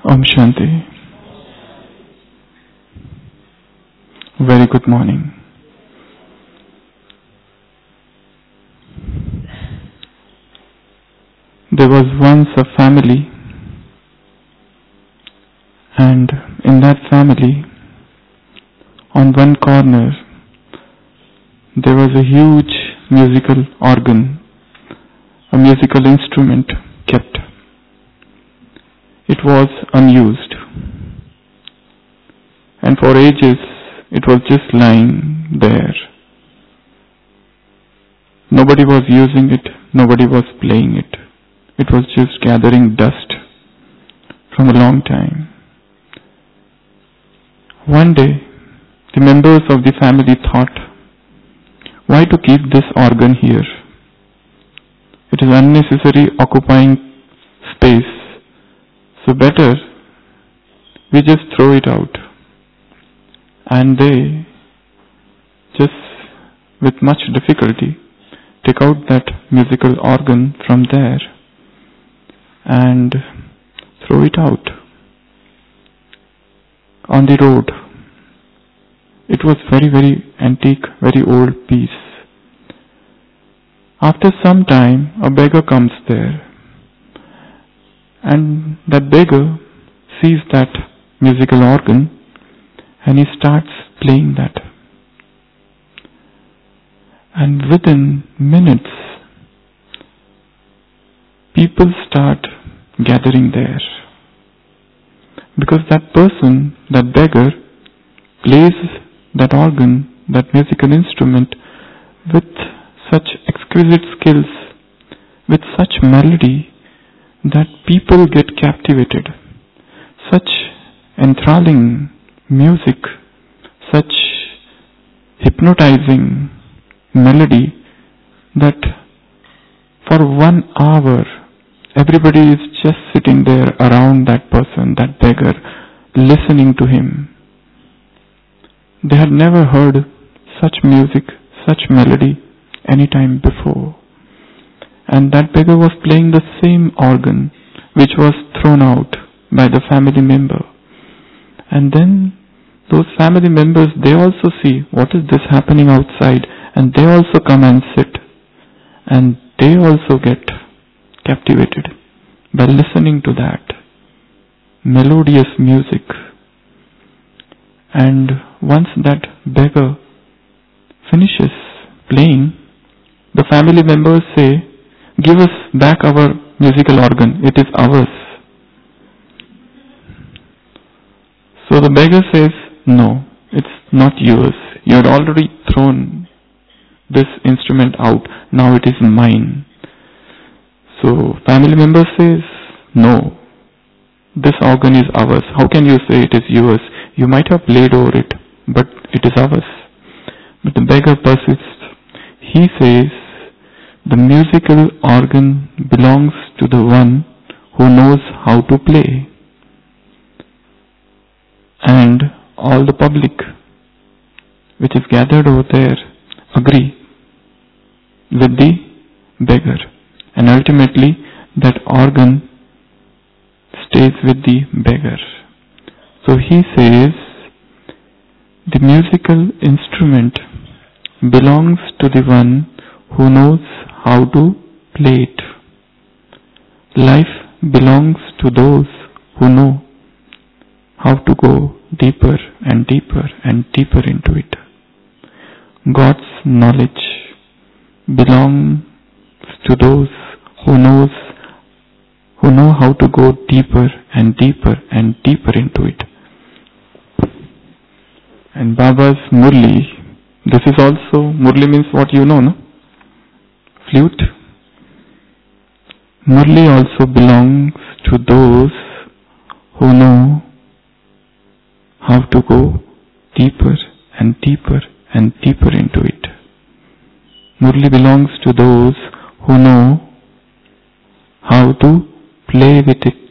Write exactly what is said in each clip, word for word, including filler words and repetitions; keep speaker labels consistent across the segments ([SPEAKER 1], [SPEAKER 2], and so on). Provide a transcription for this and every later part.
[SPEAKER 1] Om Shanti. Very good morning. There was once a family, and in that family, on one corner, there was a huge musical organ, a musical instrument kept. It was unused, and for ages it was just lying there. Nobody was using it, nobody was playing it. It was just gathering dust from a long time. One day, the members of the family thought, why to keep this organ here? It is unnecessary occupying space. So better we just throw it out. And they just with much difficulty take out that musical organ from there and throw it out on the road. It was very very antique, very old piece. After some time a beggar comes there, and that beggar sees that musical organ and he starts playing that. And within minutes, people start gathering there. Because that person, that beggar, plays that organ, that musical instrument with such exquisite skills, with such melody, that people get captivated. Such enthralling music, such hypnotizing melody that for one hour everybody is just sitting there around that person, that beggar, listening to him. They had never heard such music, such melody any time before. And that beggar was playing the same organ which was thrown out by the family member. And then those family members, they also see what is this happening outside, and they also come and sit. And they also get captivated by listening to that melodious music. And once that beggar finishes playing, the family members say, give us back our musical organ, it is ours. So the beggar says, no, it's not yours. You had already thrown this instrument out, now it is mine. So family member says, no, this organ is ours. How can you say it is yours? You might have played over it, but it is ours. But the beggar persists. He says, the musical organ belongs to the one who knows how to play. And all the public which is gathered over there agree with the beggar. And ultimately that organ stays with the beggar. So he says, the musical instrument belongs to the one who knows how to play it. Life belongs to those who know how to go deeper and deeper and deeper into it. God's knowledge belongs to those who knows who know how to go deeper and deeper and deeper into it. And Baba's Murli, this is also, Murli means what you know, no? Flute. Murli also belongs to those who know how to go deeper and deeper and deeper into it. Murli belongs to those who know how to play with it.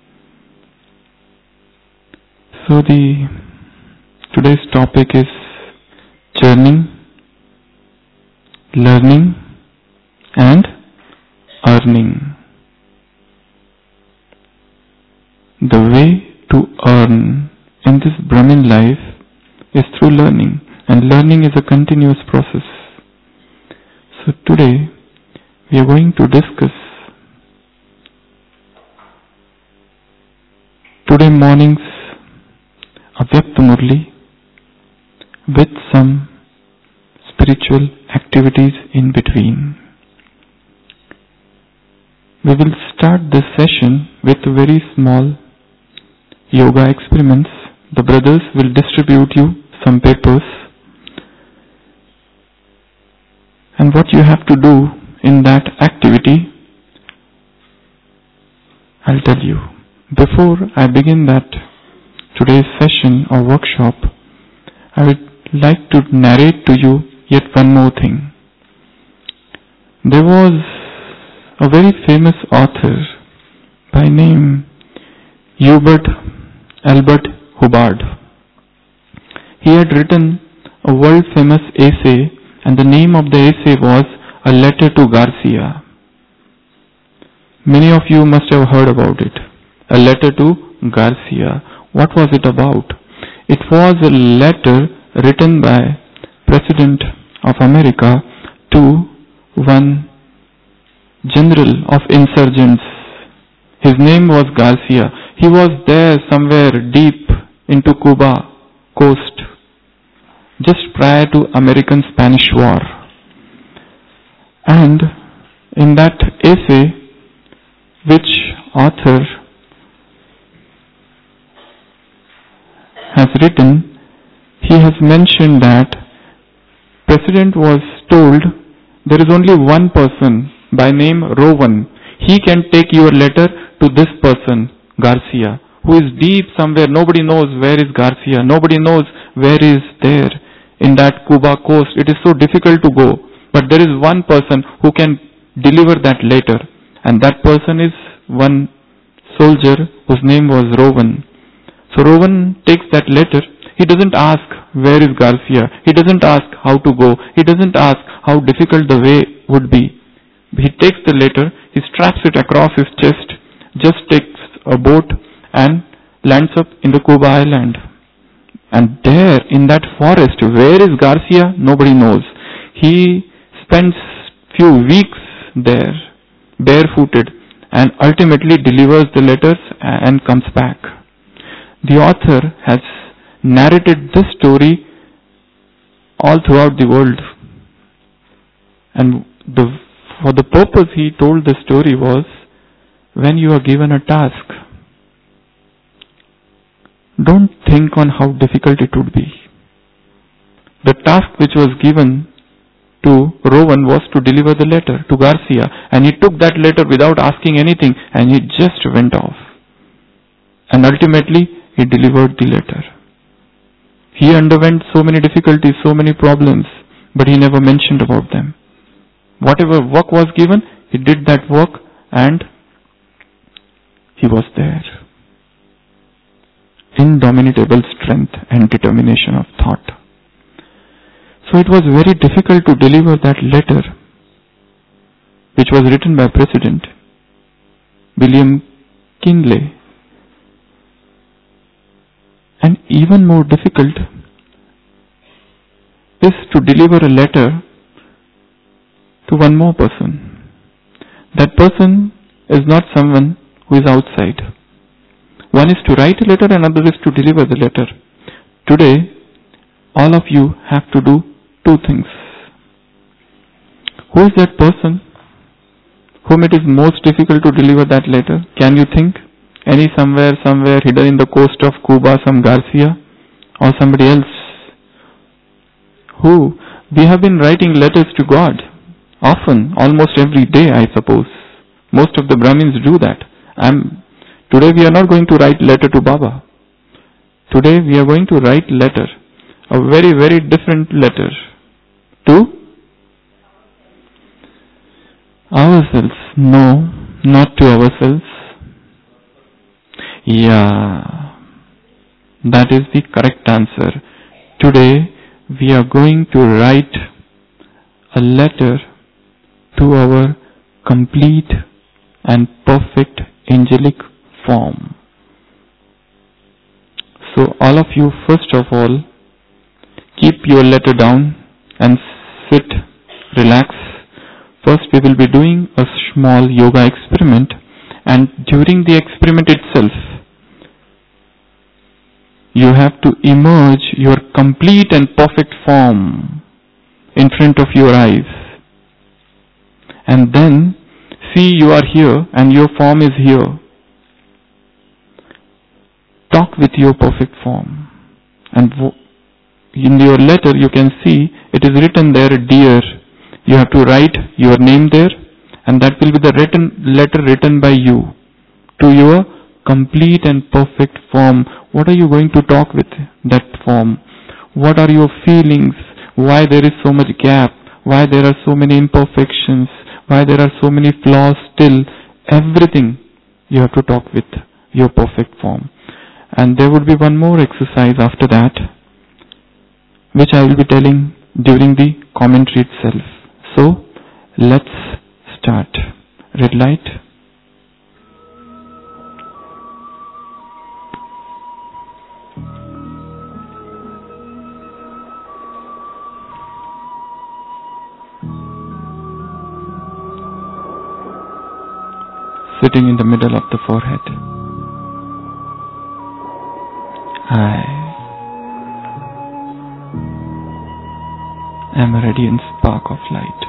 [SPEAKER 1] So the today's topic is churning, learning and earning. The way to earn in this Brahmin life is through learning, and learning is a continuous process. So today we are going to discuss today morning's Avyakta Murli with some spiritual activities in between. We will start this session with very small yoga experiments. The brothers will distribute you some papers, and what you have to do in that activity, I'll tell you. Before I begin that today's session or workshop, I would like to narrate to you yet one more thing. There was a very famous author by name Hubert Albert Hubbard. He had written a world famous essay, and the name of the essay was A Letter to Garcia. Many of you must have heard about it. A Letter to Garcia. What was it about? It was a letter written by President of America to one general of insurgents. His name was Garcia. He was there somewhere deep into Cuba coast just prior to American-Spanish War. And in that essay, which author has written, he has mentioned that President was told there is only one person by name Rowan. He can take your letter to this person, Garcia, who is deep somewhere. Nobody knows where is Garcia. Nobody knows where is there in that Cuba coast. It is so difficult to go. But there is one person who can deliver that letter. And that person is one soldier whose name was Rowan. So Rowan takes that letter. He doesn't ask where is Garcia. He doesn't ask how to go. He doesn't ask how difficult the way would be. He takes the letter, he straps it across his chest, just takes a boat and lands up in the Cuba island. And there in that forest, where is Garcia? Nobody knows. He spends few weeks there, barefooted, and ultimately delivers the letters and comes back. The author has narrated this story all throughout the world. And the, for the purpose he told the story was, when you are given a task, don't think on how difficult it would be. The task which was given to Rowan was to deliver the letter to Garcia, and he took that letter without asking anything, and he just went off. And ultimately, he delivered the letter. He underwent so many difficulties, so many problems, but he never mentioned about them. Whatever work was given, he did that work, and he was there. Indomitable strength and determination of thought. So it was very difficult to deliver that letter, which was written by President William Kinley. And even more difficult is to deliver a letter to one more person. That person is not someone who is outside. One is to write a letter, and another is to deliver the letter. Today, all of you have to do two things. Who is that person whom it is most difficult to deliver that letter? Can you think? Any somewhere, somewhere hidden in the coast of Cuba, some Garcia or somebody else? Who? We have been writing letters to God. Often, almost every day, I suppose. Most of the Brahmins do that. I'm, today we are not going to write letter to Baba. Today we are going to write letter. A very, very different letter. To? Ourselves. No, not to ourselves. Yeah, that is the correct answer. Today we are going to write a letter to our complete and perfect angelic form. So all of you, first of all, keep your letter down and sit, relax. First we will be doing a small yoga experiment, and during the experiment itself, you have to emerge your complete and perfect form in front of your eyes. And then see, you are here and your form is here. Talk with your perfect form. And in your letter you can see it is written there, dear. You have to write your name there, and that will be the written letter written by you to your complete and perfect form. What are you going to talk with that form? What are your feelings? Why there is so much gap? Why there are so many imperfections? Why there are so many flaws still? Everything you have to talk with your perfect form. And there would be one more exercise after that, which I will be telling during the commentary itself. So, let's start. Red light. Sitting in the middle of the forehead. I am a radiant spark of light.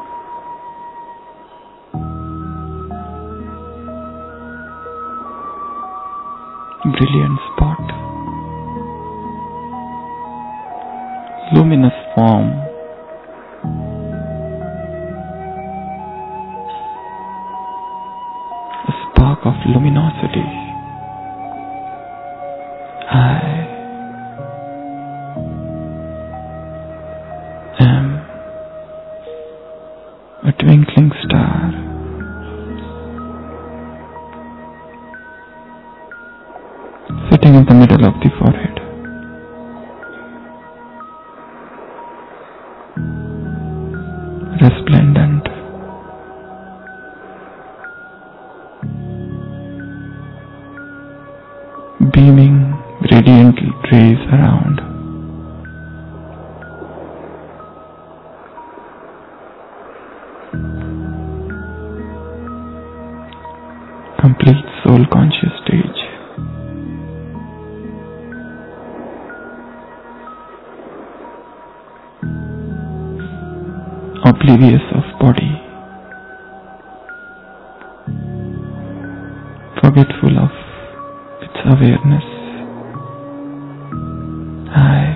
[SPEAKER 1] Brilliant spot. Luminous form. Of luminosity. I am a twinkling star. Sitting in the middle of the forehead. Resplendent. Beaming radiant rays around. Complete soul conscious stage. Oblivious of body. Forgetful of awareness. I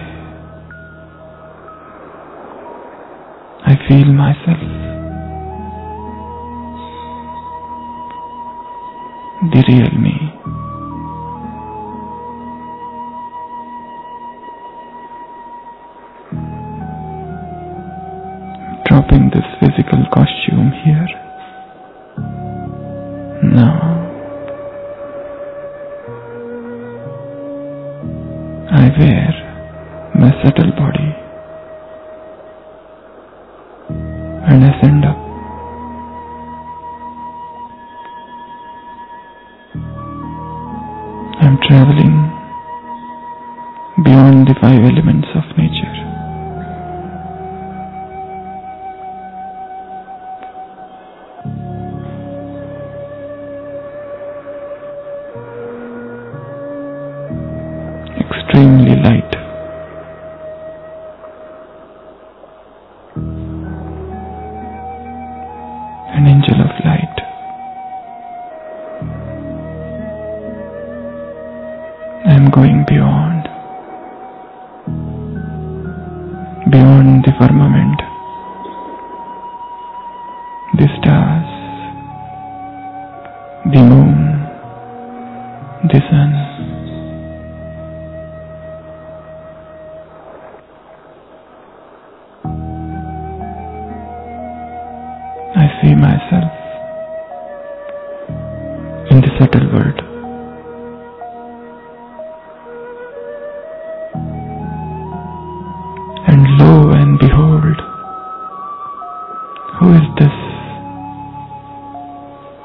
[SPEAKER 1] I feel myself, the real me. Dropping this physical costume here. Now I wear my subtle body and ascend up. I am traveling beyond the five elements of nature. Extremely light. An angel of light. I am going beyond, beyond the firmament, the stars, the moon, the sun. I see myself in the subtle world. And lo and behold, who is this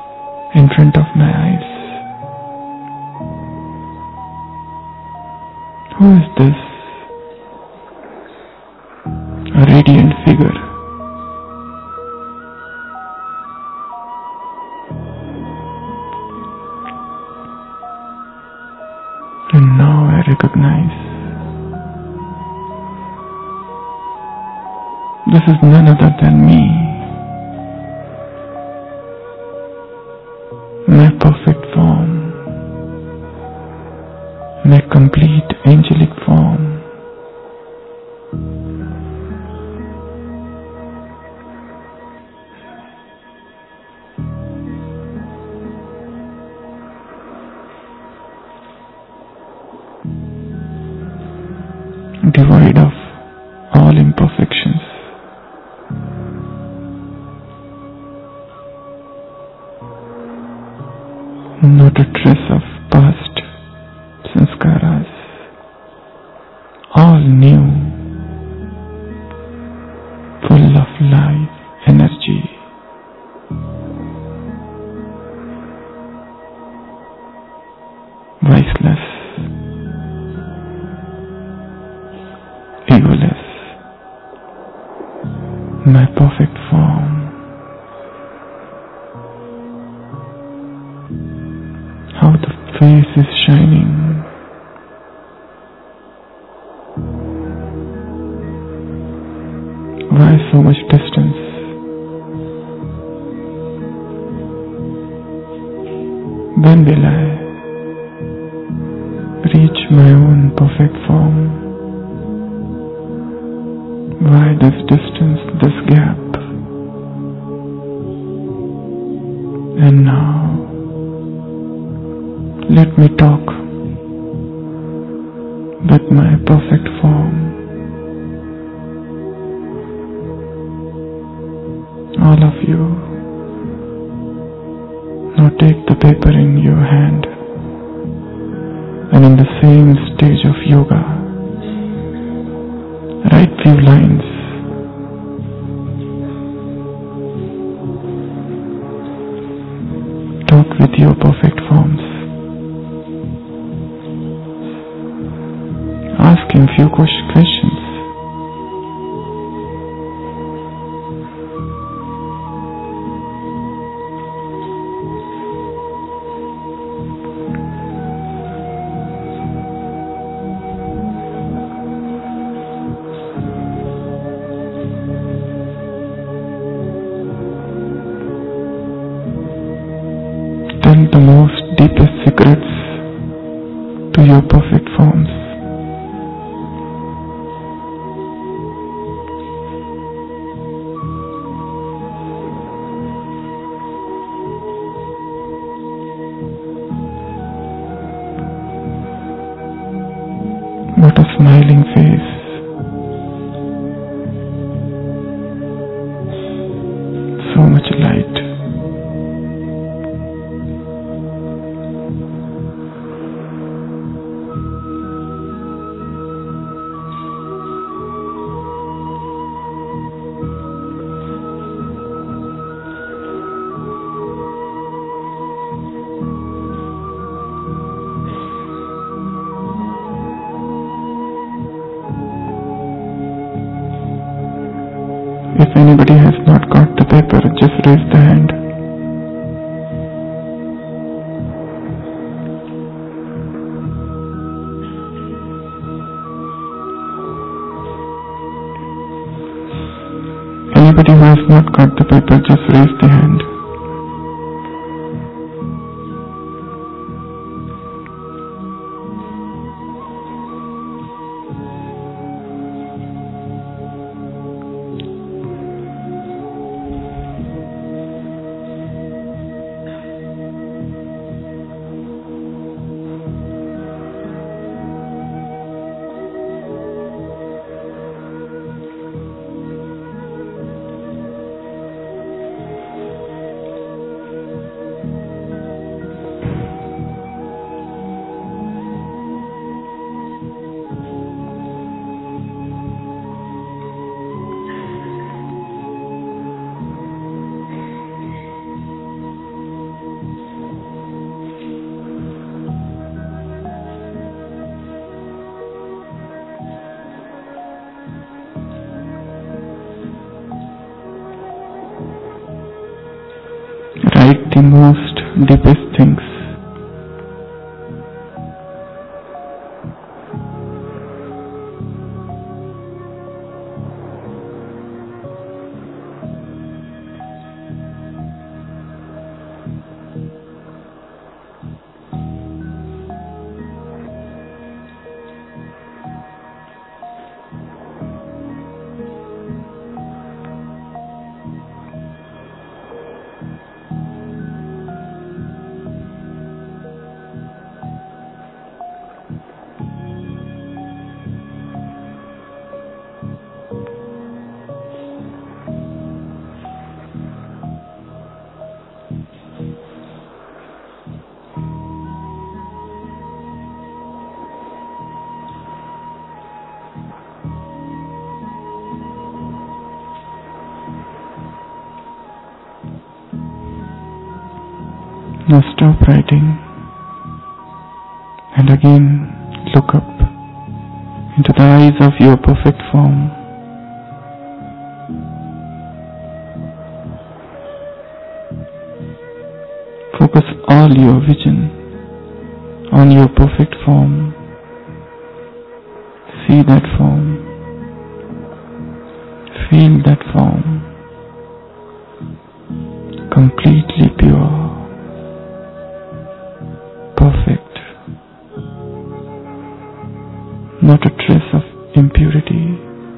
[SPEAKER 1] in front of my eyes? Who is this? A radiant figure. And now I recognize this is none other than me, my perfect form, my complete angelic form. Devoid of all imperfections. Not a trace of past sanskaras. All new, full of life, energy. Viceless, egoless, my perfect form. How the face is shining. Why so much distance? When will I reach my own perfect form? Why this distance, this gap? And now, let me talk with my perfect form. All of you, now take the paper in your hand and in the same stage of yoga, write few lines. Talk with your perfect forms. Ask him few questions. Tell the most deepest secrets to your perfect forms. What a smiling face. So much light. If anybody has not got the paper, just raise the hand. Anybody who has not got the paper, just raise the hand. the most deepest things. Now stop writing and again look up into the eyes of your perfect form. Focus all your vision on your perfect form. See that form. Feel that form. Completely pure. Perfect. Not a trace of impurity.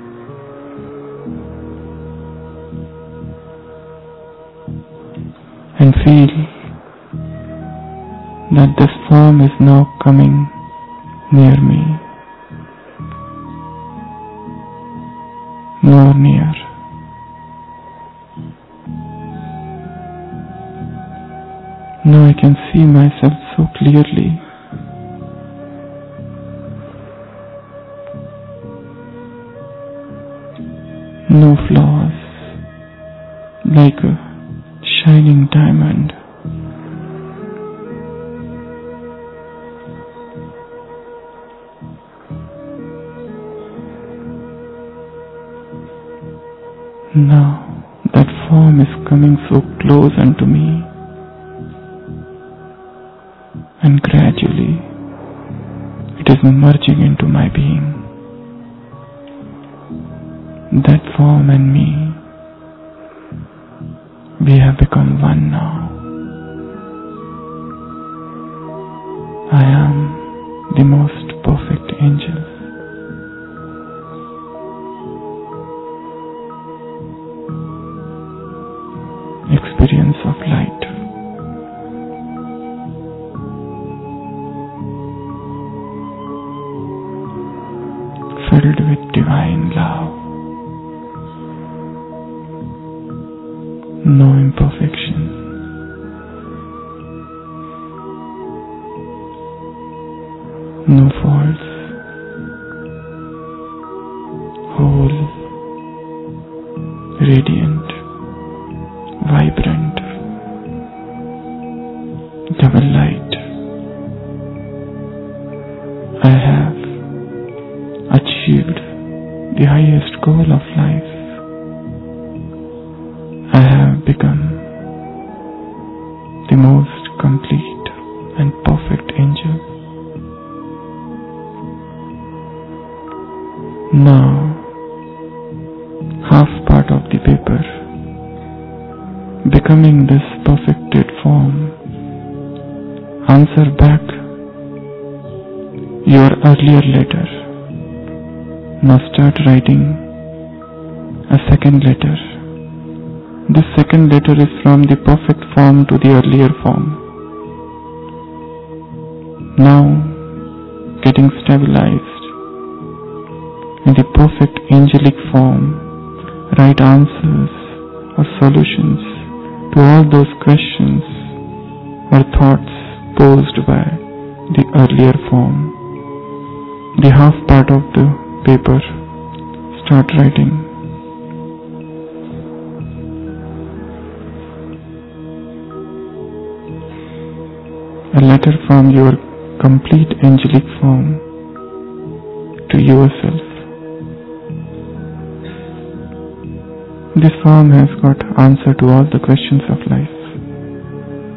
[SPEAKER 1] And feel that this form is now coming near me. More near. Now I can see myself so clearly. No flaws, like a shining diamond. Now that form is coming so close unto me. And gradually, it is merging into my being. That form and me, we have become one now. I am the most perfect angel. Experience of light. Filled with divine love. No imperfection. No faults. Whole, radiant, vibrant, double light. I have achieved the highest goal of life. I have become the most complete and perfect angel. Now, half part of the paper, becoming this perfected form, answer back your earlier letter. Now start writing a second letter. This second letter is from the perfect form to the earlier form. Now getting stabilized in the perfect angelic form, write answers or solutions to all those questions or thoughts posed by the earlier form. The half part of the paper, start writing. A letter from your complete angelic form to yourself. This form has got answer to all the questions of life.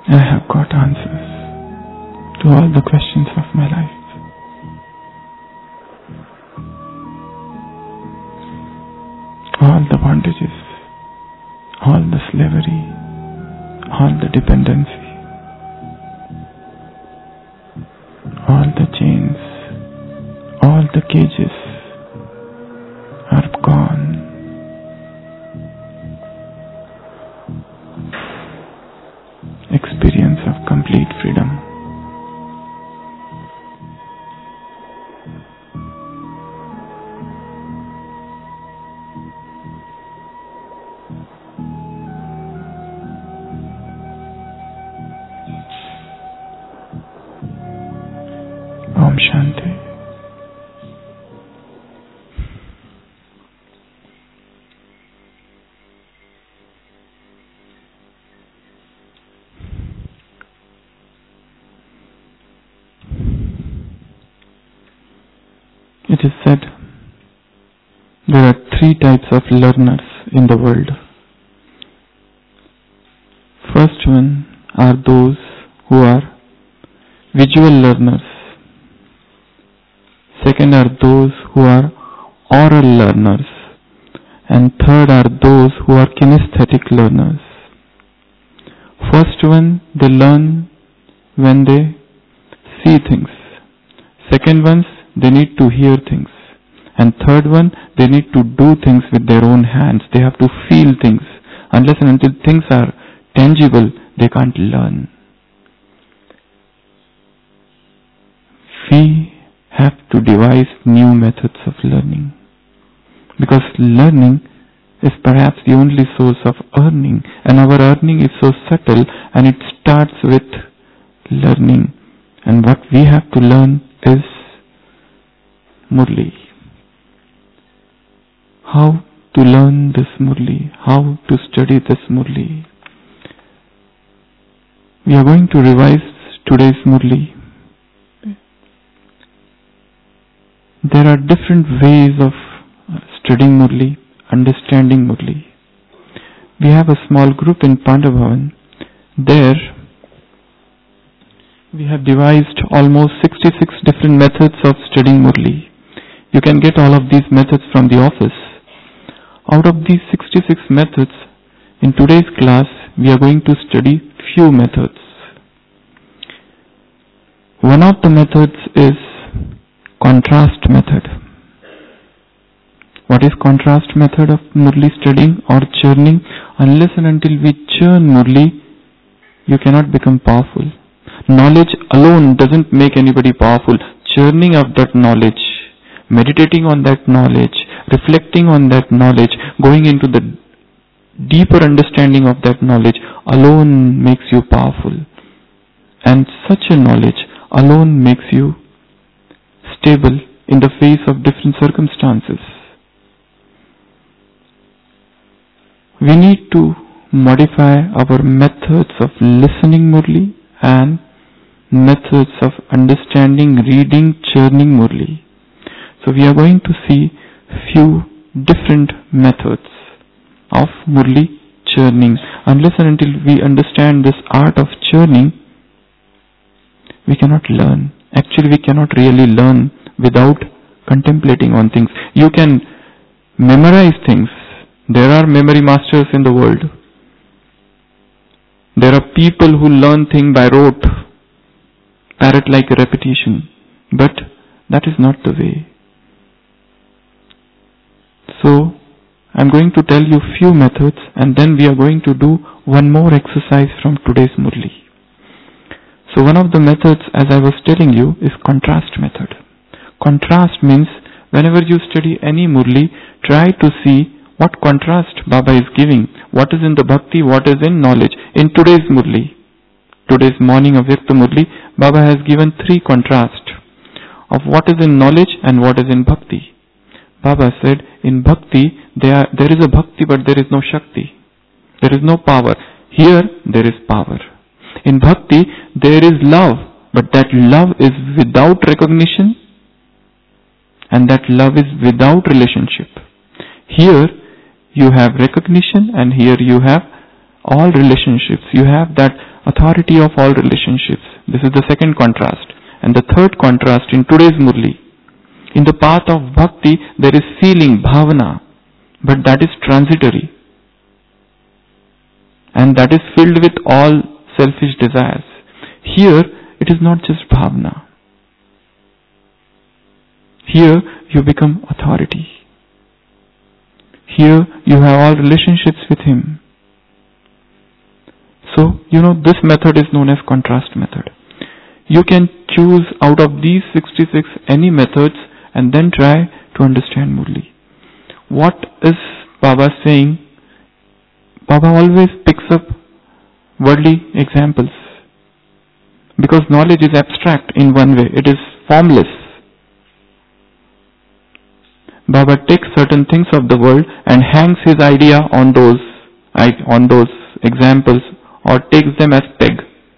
[SPEAKER 1] I have got answers to all the questions of my life. All the bondages, all the slavery, all the dependency, all the chains, all the cages are gone. Experience of complete freedom. Om Shanti. It is said there are three types of learners in the world. First one are those who are visual learners. Second are those who are oral learners. And third are those who are kinesthetic learners. First one, they learn when they see things. Second ones, they need to hear things. And third one, they need to do things with their own hands. They have to feel things. Unless and until things are tangible, they can't learn. We have to devise new methods of learning. Because learning is perhaps the only source of earning. And our earning is so subtle, and it starts with learning. And what we have to learn is Murli. How to learn this Murli? How to study this Murli? We are going to revise today's Murli. There are different ways of studying Murli, understanding Murli. We have a small group in Pandavbhavan. There, we have devised almost sixty-six different methods of studying Murli. You can get all of these methods from the office. Out of these sixty-six methods, in today's class, we are going to study few methods. One of the methods is contrast method. What is contrast method of Murli studying or churning? Unless and until we churn Murli, you cannot become powerful. Knowledge alone doesn't make anybody powerful. Churning of that knowledge, meditating on that knowledge, reflecting on that knowledge, going into the deeper understanding of that knowledge alone makes you powerful. And such a knowledge alone makes you stable in the face of different circumstances. We need to modify our methods of listening Murli and methods of understanding, reading, churning Murli. So we are going to see few different methods of Murli churning. Unless and until we understand this art of churning, we cannot learn. Actually, we cannot really learn without contemplating on things. You can memorize things. There are memory masters in the world. There are people who learn things by rote, parrot-like repetition. But that is not the way. So, I'm going to tell you few methods, and then we are going to do one more exercise from today's Murli. So one of the methods, as I was telling you, is contrast method. Contrast means whenever you study any Murli, try to see what contrast Baba is giving. What is in the bhakti, what is in knowledge. In today's Murli, today's morning of Vyakta Murli, Baba has given three contrasts of what is in knowledge and what is in bhakti. Baba said, in bhakti, there, there is a bhakti but there is no shakti. There is no power. Here, there is power. In bhakti, there is love, but that love is without recognition, and that love is without relationship. Here, you have recognition, and here you have all relationships. You have that authority of all relationships. This is the second contrast. And the third contrast in today's Murli. In the path of bhakti, there is feeling, bhavana, but that is transitory. And that is filled with all selfish desires. Here, it is not just bhavana. Here, you become authority. Here, you have all relationships with Him. So, you know, this method is known as contrast method. You can choose out of these sixty-six any methods and then try to understand Murli. What is Baba saying? Baba always picks up worldly examples. Because knowledge is abstract in one way. It is formless. Baba takes certain things of the world and hangs his idea on those, on those examples or takes them as peg.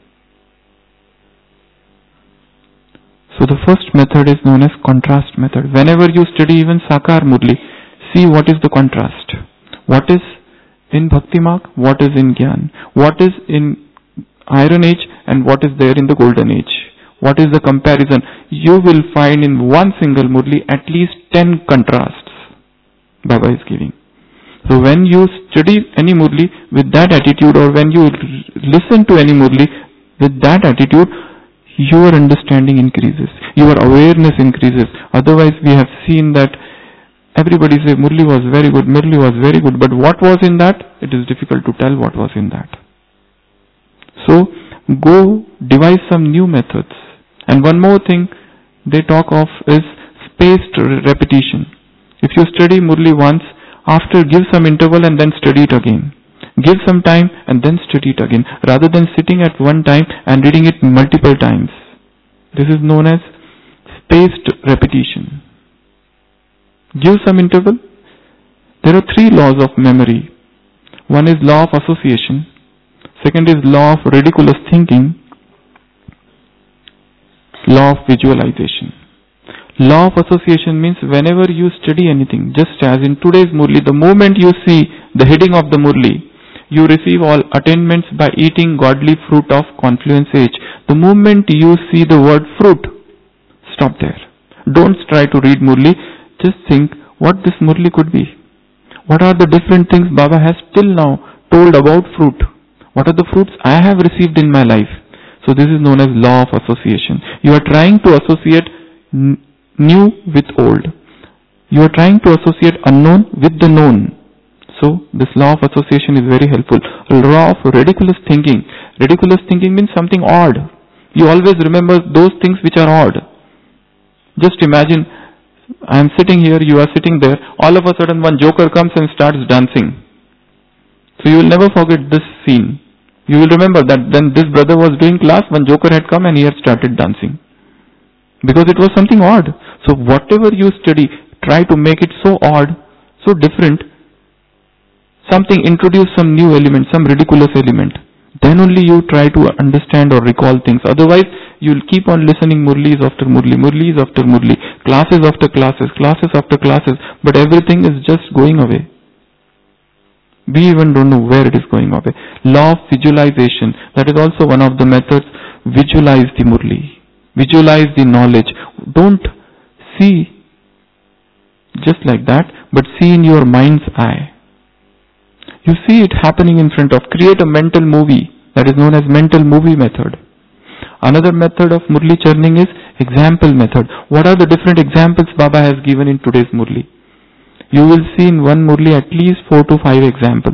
[SPEAKER 1] So the first method is known as contrast method. Whenever you study even Sakar Murli, see what is the contrast. What is in Bhakti Marg, what is in Gyan, what is in Iron Age and what is there in the Golden Age. What is the comparison? You will find in one single Murli at least ten contrasts Baba is giving. So when you study any Murli with that attitude, or when you listen to any Murli with that attitude, your understanding increases, your awareness increases. Otherwise we have seen that everybody says Murli was very good, Murli was very good, but what was in that? It is difficult to tell what was in that. So go devise some new methods. And one more thing they talk of is spaced repetition. If you study Murli once, after give some interval and then study it again. Give some time and then study it again, rather than sitting at one time and reading it multiple times. This is known as spaced repetition. Give some interval. There are three laws of memory. One is law of association. Second is law of ridiculous thinking. Law of visualization. Law of association means whenever you study anything, just as in today's Murli, the moment you see the heading of the Murli, you receive all attainments by eating godly fruit of confluence age. The moment you see the word fruit, stop there. Don't try to read Murli. Just think what this Murli could be. What are the different things Baba has till now told about fruit? What are the fruits I have received in my life? So this is known as law of association. You are trying to associate n- new with old. You are trying to associate unknown with the known. So this law of association is very helpful. Law of ridiculous thinking. Ridiculous thinking means something odd. You always remember those things which are odd. Just imagine, I am sitting here, you are sitting there, all of a sudden one joker comes and starts dancing. So you will never forget this scene. You will remember that when this brother was doing class, one joker had come and he had started dancing. Because it was something odd. So whatever you study, try to make it so odd, so different. Something, introduce some new element, some ridiculous element. Then only you try to understand or recall things. Otherwise, you will keep on listening Murlis after Murli, Murlis after Murli, classes after classes, classes after classes, but everything is just going away. We even don't know where it is going away. Law of visualization, that is also one of the methods. Visualize the Murli. Visualize the knowledge. Don't see just like that, but see in your mind's eye. You see it happening in front of. Create a mental movie. That is known as mental movie method. Another method of Murli churning is example method. What are the different examples Baba has given in today's Murli? You will see in one Murli at least four to five examples.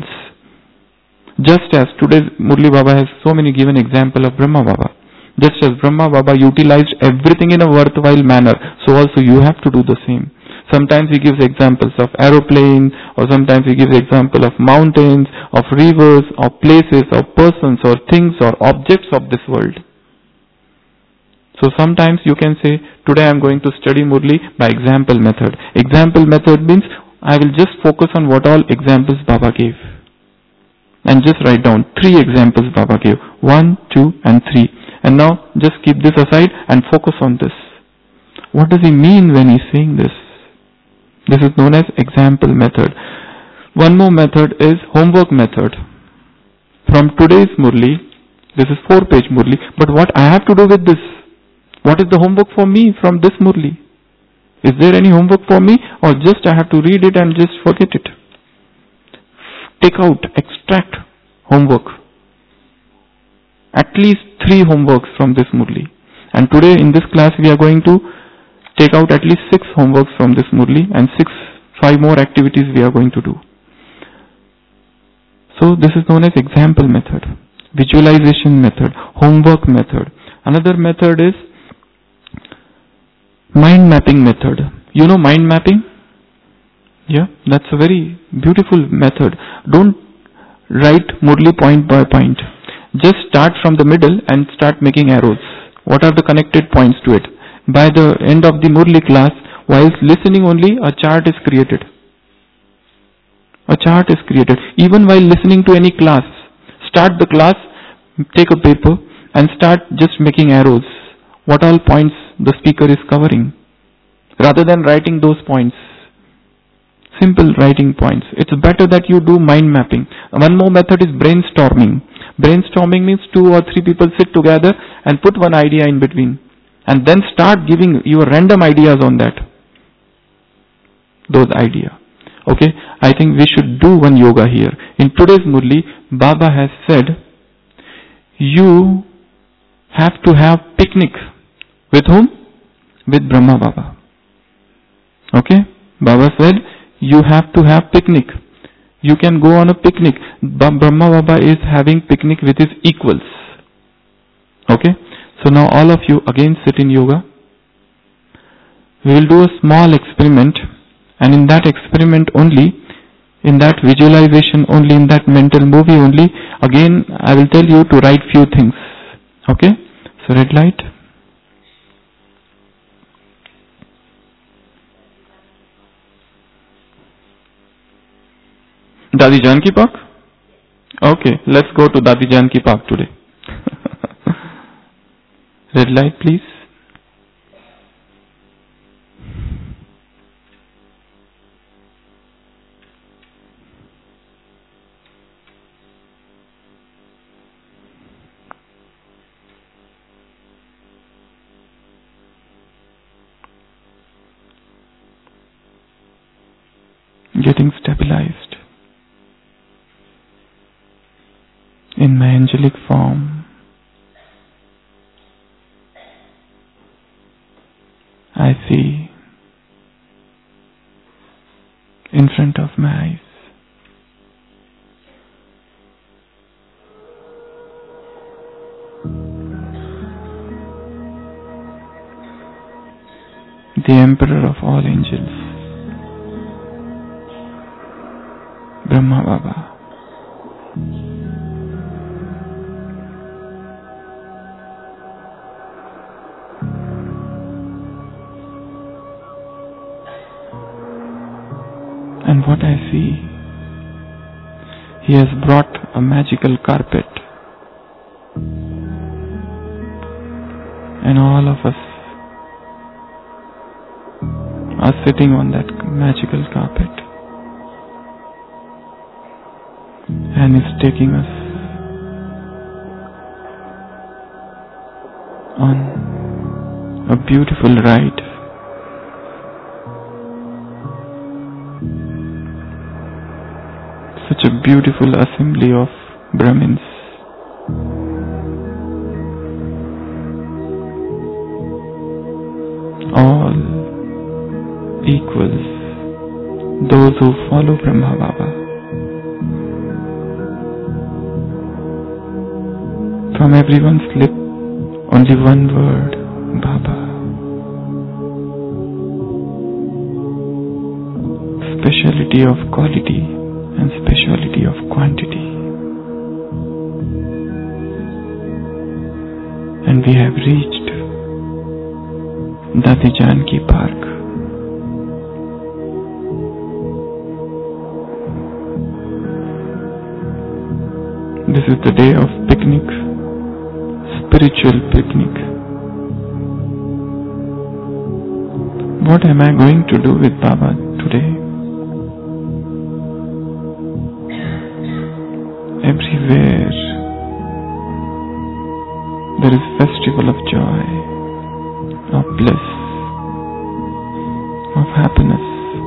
[SPEAKER 1] Just as today's Murli Baba has so many given example of Brahma Baba. Just as Brahma Baba utilized everything in a worthwhile manner, so also you have to do the same. Sometimes he gives examples of aeroplanes, or sometimes he gives example of mountains, of rivers, of places, of persons, or things, or objects of this world. So sometimes you can say, today I am going to study Murli by example method. Example method means I will just focus on what all examples Baba gave. And just write down three examples Baba gave. One, two, and three. And now just keep this aside and focus on this. What does he mean when he is saying this? This is known as example method. One more method is homework method. from today's Murli, this is four page Murli, but what I have to do with this? What is the homework for me from this Murli? Is there any homework for me, or just I have to read it and just forget it? Take out, extract homework. At least three homeworks from this Murli. And today in this class we are going to take out at least six homeworks from this Murli, and six, five more activities we are going to do. So this is known as example method, visualization method, homework method. Another method is mind mapping method. You know mind mapping? Yeah, that's a very beautiful method. Don't write Murli point by point. Just start from the middle and start making arrows. What are the connected points to it? By the end of the Murli class, while listening only, a chart is created. A chart is created. Even while listening to any class, start the class, take a paper and start just making arrows. What all points the speaker is covering. Rather than writing those points. Simple writing points. It's better that you do mind mapping. One more method is brainstorming. Brainstorming means two or three people sit together and put one idea in between. And then start giving your random ideas on that. Those ideas. Okay, I think we should do one yoga here. In today's Murli, Baba has said, you have to have picnic. With whom? With Brahma Baba. Okay, Baba said, you have to have picnic. You can go on a picnic. Brahma Baba is having picnic with his equals. Okay, so now all of you again sit in yoga. We will do a small experiment. And in that experiment only, in that visualization only, in that mental movie only, again I will tell you to write few things. Okay? So red light. Dadi Janki Park? Okay, let's go to Dadi Janki Park today. Red light please. Getting stabilized in my angelic form. I see in front of my eyes the Emperor of all angels, Brahma Baba. And what I see, he has brought a magical carpet, and all of us are sitting on that magical carpet, and is taking us on a beautiful ride. Such a beautiful assembly of Brahmins. All equals, those who follow Brahma Baba. From everyone's lip, only one word, Baba. Speciality of quality and speciality of quantity. And we have reached Dadi Janki Park. This is the day of picnic, spiritual picnic. What am I going to do with Baba today? Everywhere there is festival of joy, of bliss, of happiness.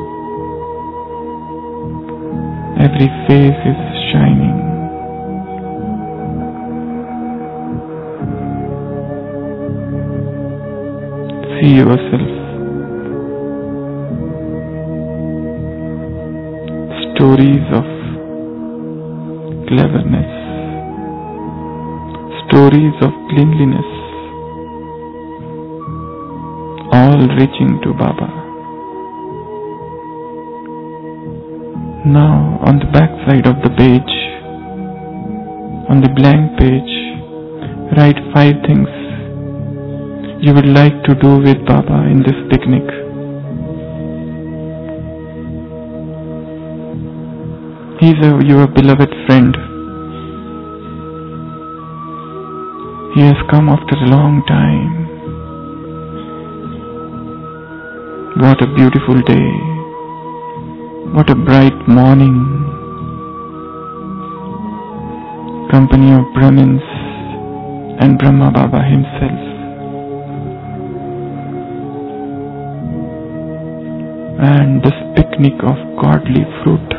[SPEAKER 1] Every face is shining. See yourself. Stories of cleverness, stories of cleanliness, all reaching to Baba. Now on the back side of the page, on the blank page, write five things you would like to do with Baba in this picnic. He is a, your beloved friend. He has come after a long time. What a beautiful day. What a bright morning. Company of Brahmins and Brahma Baba himself. And this picnic of godly fruit.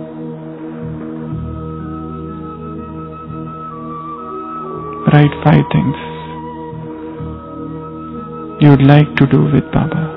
[SPEAKER 1] Write five things you would like to do with Baba.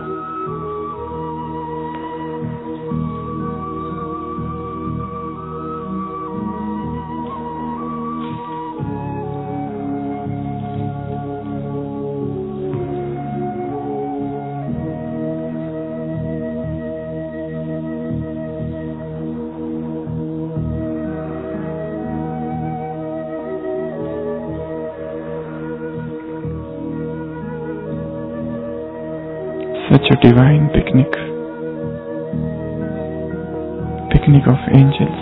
[SPEAKER 1] Such a divine picnic, picnic of angels.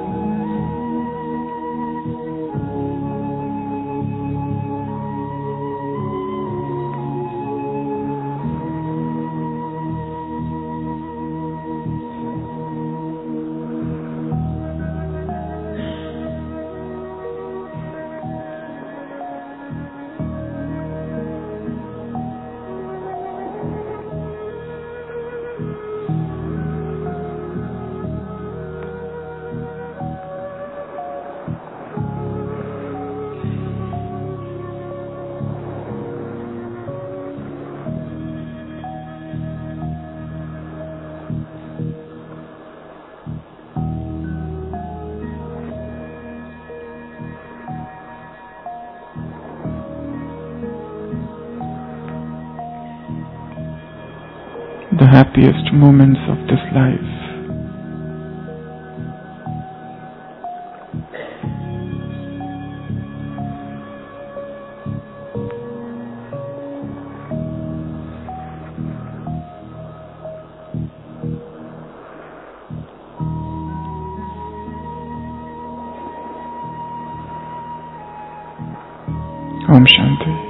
[SPEAKER 1] The happiest moments of this life. Om Shanti.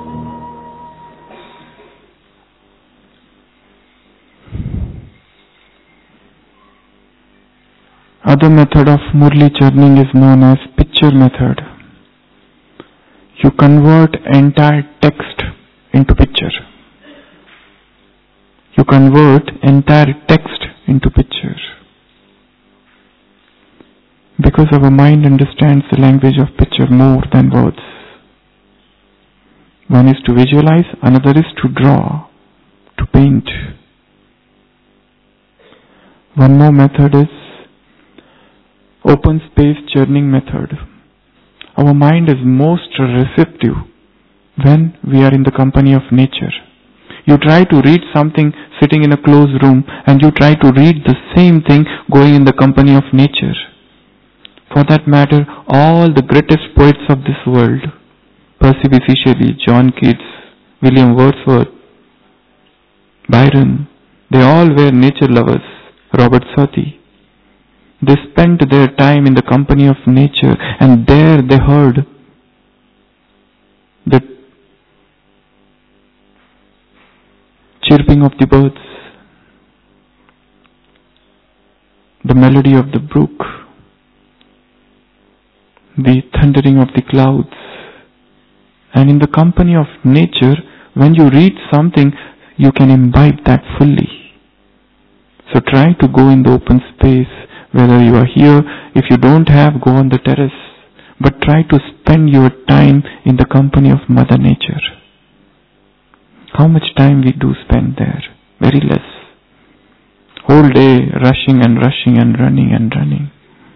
[SPEAKER 1] Other method of Murli churning is known as picture method. You convert entire text into picture. You convert entire text into picture. Because our mind understands the language of picture more than words. One is to visualize, another is to draw, to paint. One more method is open space churning method. Our mind is most receptive when we are in the company of nature. You try to read something sitting in a closed room and you try to read the same thing going in the company of nature. For that matter, all the greatest poets of this world, Percy Bysshe Shelley, John Keats, William Wordsworth, Byron, they all were nature lovers. Robert Southey. They spent their time in the company of nature and there they heard the chirping of the birds, the melody of the brook, the thundering of the clouds. And in the company of nature, when you read something, you can imbibe that fully. So try to go in the open space, whether you are here, if you don't have, go on the terrace. But try to spend your time in the company of Mother Nature. How much time we do spend there? Very less. Whole day rushing and rushing and running and running.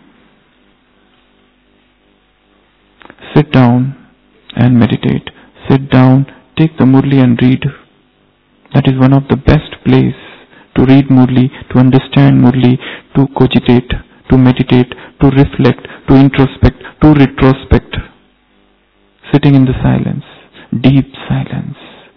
[SPEAKER 1] Sit down and meditate. Sit down, take the Murli and read. That is one of the best places to read Murli, to understand Murli, to cogitate, to meditate, to reflect, to introspect, to retrospect. Sitting in the silence, deep silence.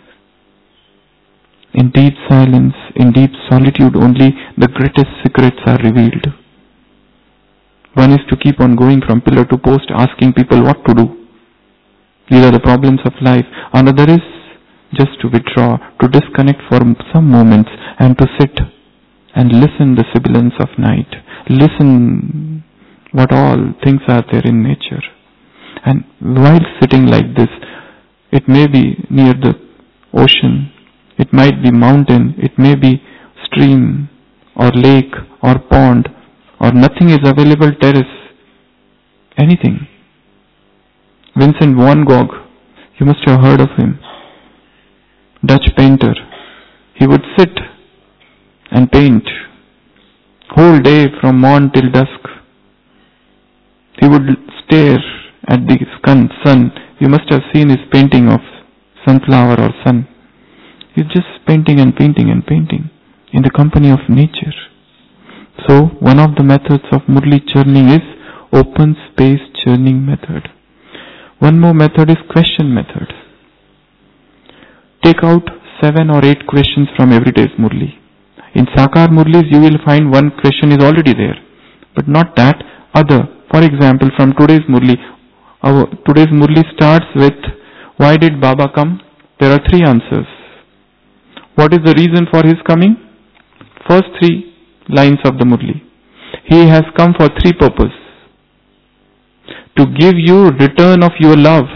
[SPEAKER 1] In deep silence, in deep solitude only the greatest secrets are revealed. One is to keep on going from pillar to post, asking people what to do. These are the problems of life. Another is just to withdraw, to disconnect for some moments and to sit and listen the sibilance of night. Listen what all things are there in nature. And while sitting like this, it may be near the ocean, it might be mountain, it may be stream or lake or pond or nothing is available, terrace, anything. Vincent van Gogh, you must have heard of him. Dutch painter. He would sit and paint whole day from morn till dusk. He would stare at the sun. You must have seen his painting of sunflower or sun. He's just painting and painting and painting in the company of nature. So one of the methods of Murli churning is open space churning method. One more method is question method. Take out seven or eight questions from everyday's Murli. In Sakar Murlis you will find one question is already there, but not that, other. For example, from today's Murli, our today's Murli starts with, why did Baba come? There are three answers. What is the reason for his coming? First three lines of the Murli. He has come for three purposes. To give you return of your love.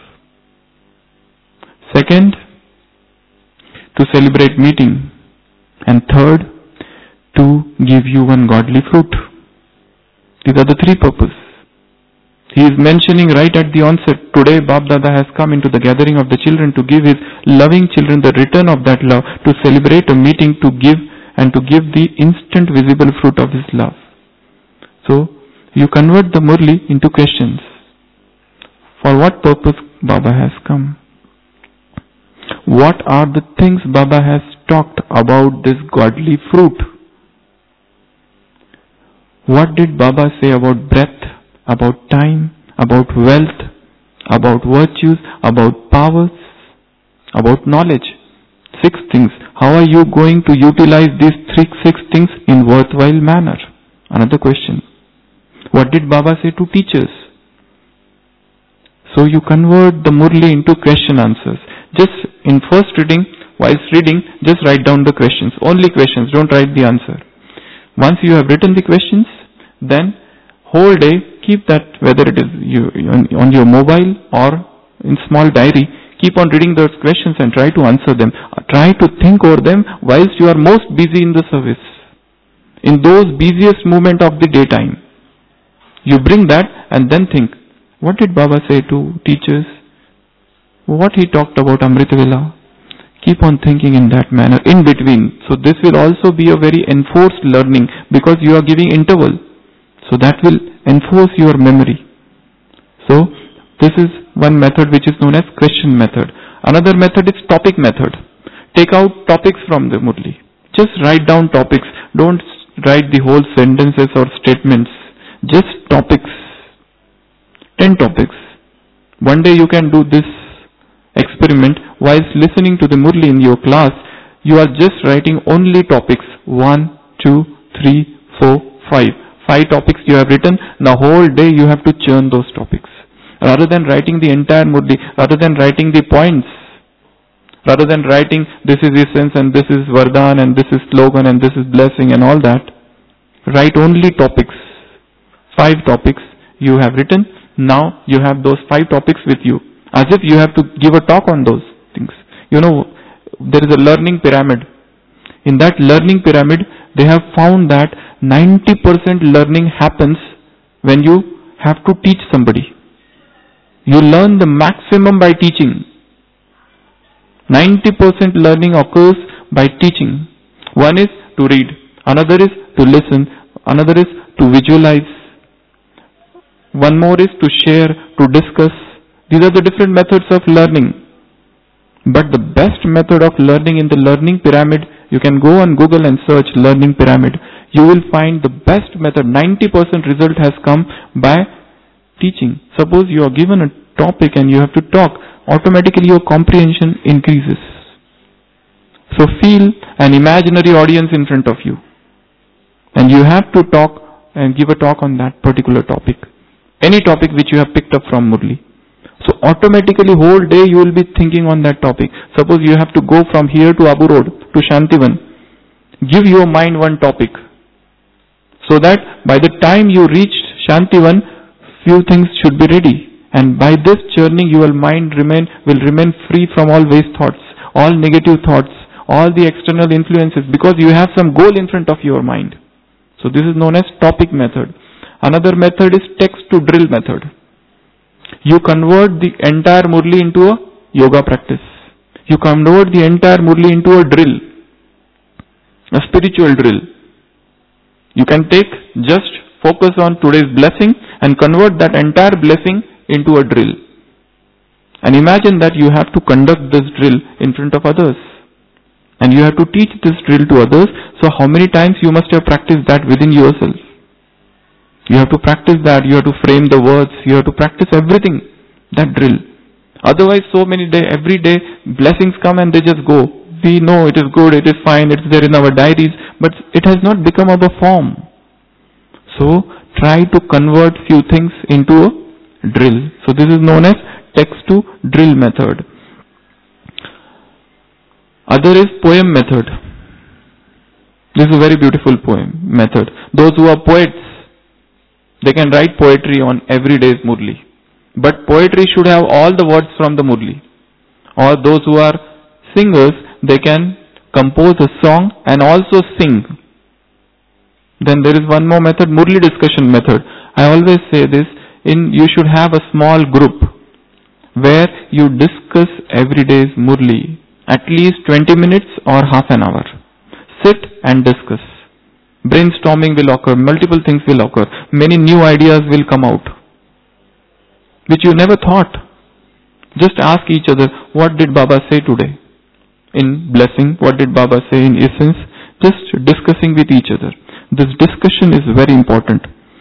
[SPEAKER 1] Second, to celebrate meeting. And third, to give you one godly fruit. These are the three purposes. He is mentioning right at the onset, today Bab Dada has come into the gathering of the children to give his loving children the return of that love, to celebrate a meeting, to give and to give the instant visible fruit of his love. So, you convert the Murli into questions. For what purpose Baba has come? What are the things Baba has talked about this godly fruit? What did Baba say about breath, about time, about wealth, about virtues, about powers, about knowledge? Six things. How are you going to utilize these three, six things in worthwhile manner? Another question. What did Baba say to teachers? So you convert the Murli into question answers. Just in first reading, whilst reading, just write down the questions. Only questions, don't write the answer. Once you have written the questions, then whole day keep that, whether it is you, on your mobile or in small diary, keep on reading those questions and try to answer them. Try to think over them whilst you are most busy in the service. In those busiest moment of the daytime. You bring that and then think, what did Baba say to teachers? What he talked about Amrita Vela? Keep on thinking in that manner, in between. So this will also be a very enforced learning because you are giving interval. So that will enforce your memory. So this is one method which is known as question method. Another method is topic method. Take out topics from the Murli. Just write down topics. Don't write the whole sentences or statements. Just topics. Ten topics. One day you can do this experiment whilst listening to the Murli in your class. You are just writing only topics. One, two, three, four, five. Five topics you have written. Now whole day you have to churn those topics. Rather than writing the entire Murli, rather than writing the points, rather than writing this is essence and this is Vardhan and this is slogan and this is blessing and all that, write only topics. Five topics you have written Now you have those five topics with you, as if you have to give a talk on those things. You know, there is a learning pyramid. In that learning pyramid, they have found that ninety percent learning happens when you have to teach somebody. You learn the maximum by teaching. ninety percent learning occurs by teaching. One is to read, another is to listen, another is to visualize, one more is to share, to discuss. These are the different methods of learning. But the best method of learning in the learning pyramid, you can go on Google and search learning pyramid. You will find the best method. ninety percent result has come by teaching. Suppose you are given a topic and you have to talk, automatically your comprehension increases. So feel an imaginary audience in front of you, and you have to talk and give a talk on that particular topic. Any topic which you have picked up from Murli. So automatically whole day you will be thinking on that topic. Suppose you have to go from here to Abu Road to Shantivan. Give your mind one topic, so that by the time you reach Shantivan, few things should be ready. And by this journey your mind remain will remain free from all waste thoughts, all negative thoughts, all the external influences, because you have some goal in front of your mind. So this is known as topic method. Another method is text to drill method. You convert the entire Murli into a yoga practice. You convert the entire Murli into a drill, a spiritual drill. You can take, just focus on today's blessing and convert that entire blessing into a drill. And imagine that you have to conduct this drill in front of others. And you have to teach this drill to others. So how many times you must have practiced that within yourself? You have to practice that. You have to frame the words. You have to practice everything, that drill. Otherwise, so many day, every day, blessings come and they just go. We know it is good, it is fine, it is there in our diaries, but it has not become of a form. So, try to convert few things into a drill. So this is known as text to drill method. Other is poem method. This is a very beautiful poem method. Those who are poets, they can write poetry on every day's Murli. But poetry should have all the words from the Murli. Or those who are singers, they can compose a song and also sing. Then there is one more method, Murli discussion method. I always say this, in you should have a small group where you discuss every day's Murli, at least twenty minutes or half an hour. Sit and discuss. Brainstorming will occur, multiple things will occur, many new ideas will come out, which you never thought. Just ask each other, what did Baba say today? In blessing, what did Baba say in essence? Just discussing with each other. This discussion is very important.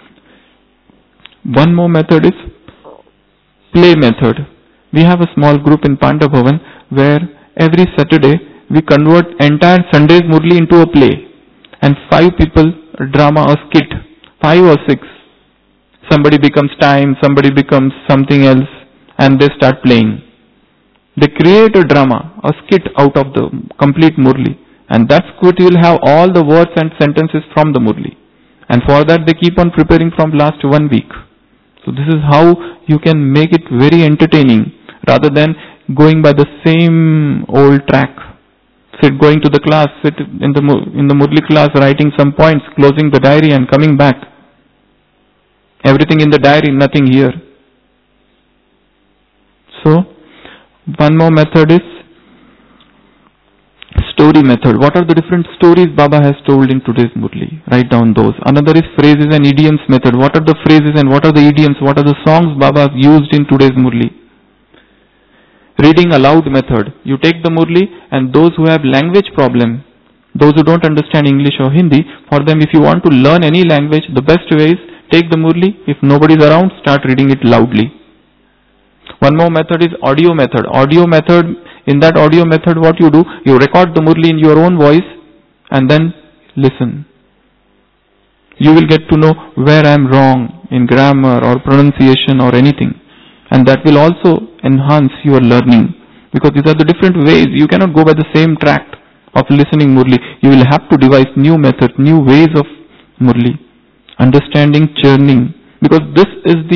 [SPEAKER 1] One more method is play method. We have a small group in Panda Bhavan where every Saturday we convert entire Sunday's Murli into a play. And five people drama a skit, five or six. Somebody becomes time, somebody becomes something else, and they start playing. They create a drama, a skit out of the complete Murli. And that skit will have all the words and sentences from the Murli. And for that they keep on preparing from last one week. So this is how you can make it very entertaining, rather than going by the same old track. Sit going to the class, sit in the in the Murli class, writing some points, closing the diary and coming back. Everything in the diary, nothing here. So, one more method is story method. What are the different stories Baba has told in today's Murli? Write down those. Another is phrases and idioms method. What are the phrases and what are the idioms? What are the songs Baba has used in today's Murli? Reading aloud method. You take the Murli, and those who have language problem, those who don't understand English or Hindi, for them if you want to learn any language, the best way is take the Murli. If nobody is around, start reading it loudly. One more method is audio method. Audio method, in that audio method what you do, you record the Murli in your own voice and then listen. You will get to know where I am wrong in grammar or pronunciation or anything. And that will also enhance your learning, because these are the different ways. You cannot go by the same track of listening Murli. You will have to devise new methods, new ways of Murli. Understanding, churning, because this is the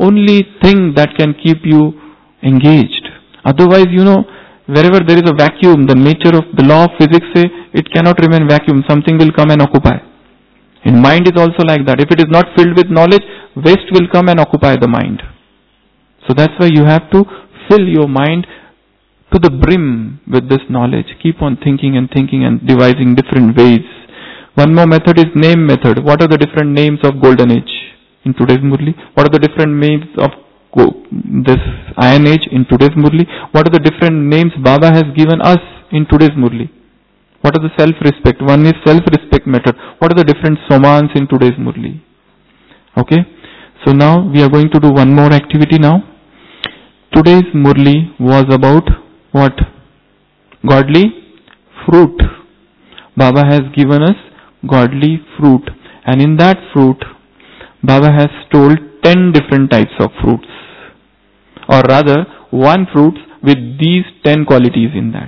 [SPEAKER 1] only thing that can keep you engaged. Otherwise, you know, wherever there is a vacuum, the nature of the law of physics say it cannot remain vacuum. Something will come and occupy. In mind is also like that. If it is not filled with knowledge, waste will come and occupy the mind. So that's why you have to fill your mind to the brim with this knowledge. Keep on thinking and thinking and devising different ways. One more method is name method. What are the different names of golden age in today's Murli? What are the different names of this iron age in today's Murli? What are the different names Baba has given us in today's Murli? What are the self-respect? One is self-respect method. What are the different somans in today's Murli? Okay. So now we are going to do one more activity now. Today's Murli was about what? Godly fruit. Baba has given us godly fruit. And in that fruit, Baba has told ten different types of fruits. Or rather, one fruit with these ten qualities in that.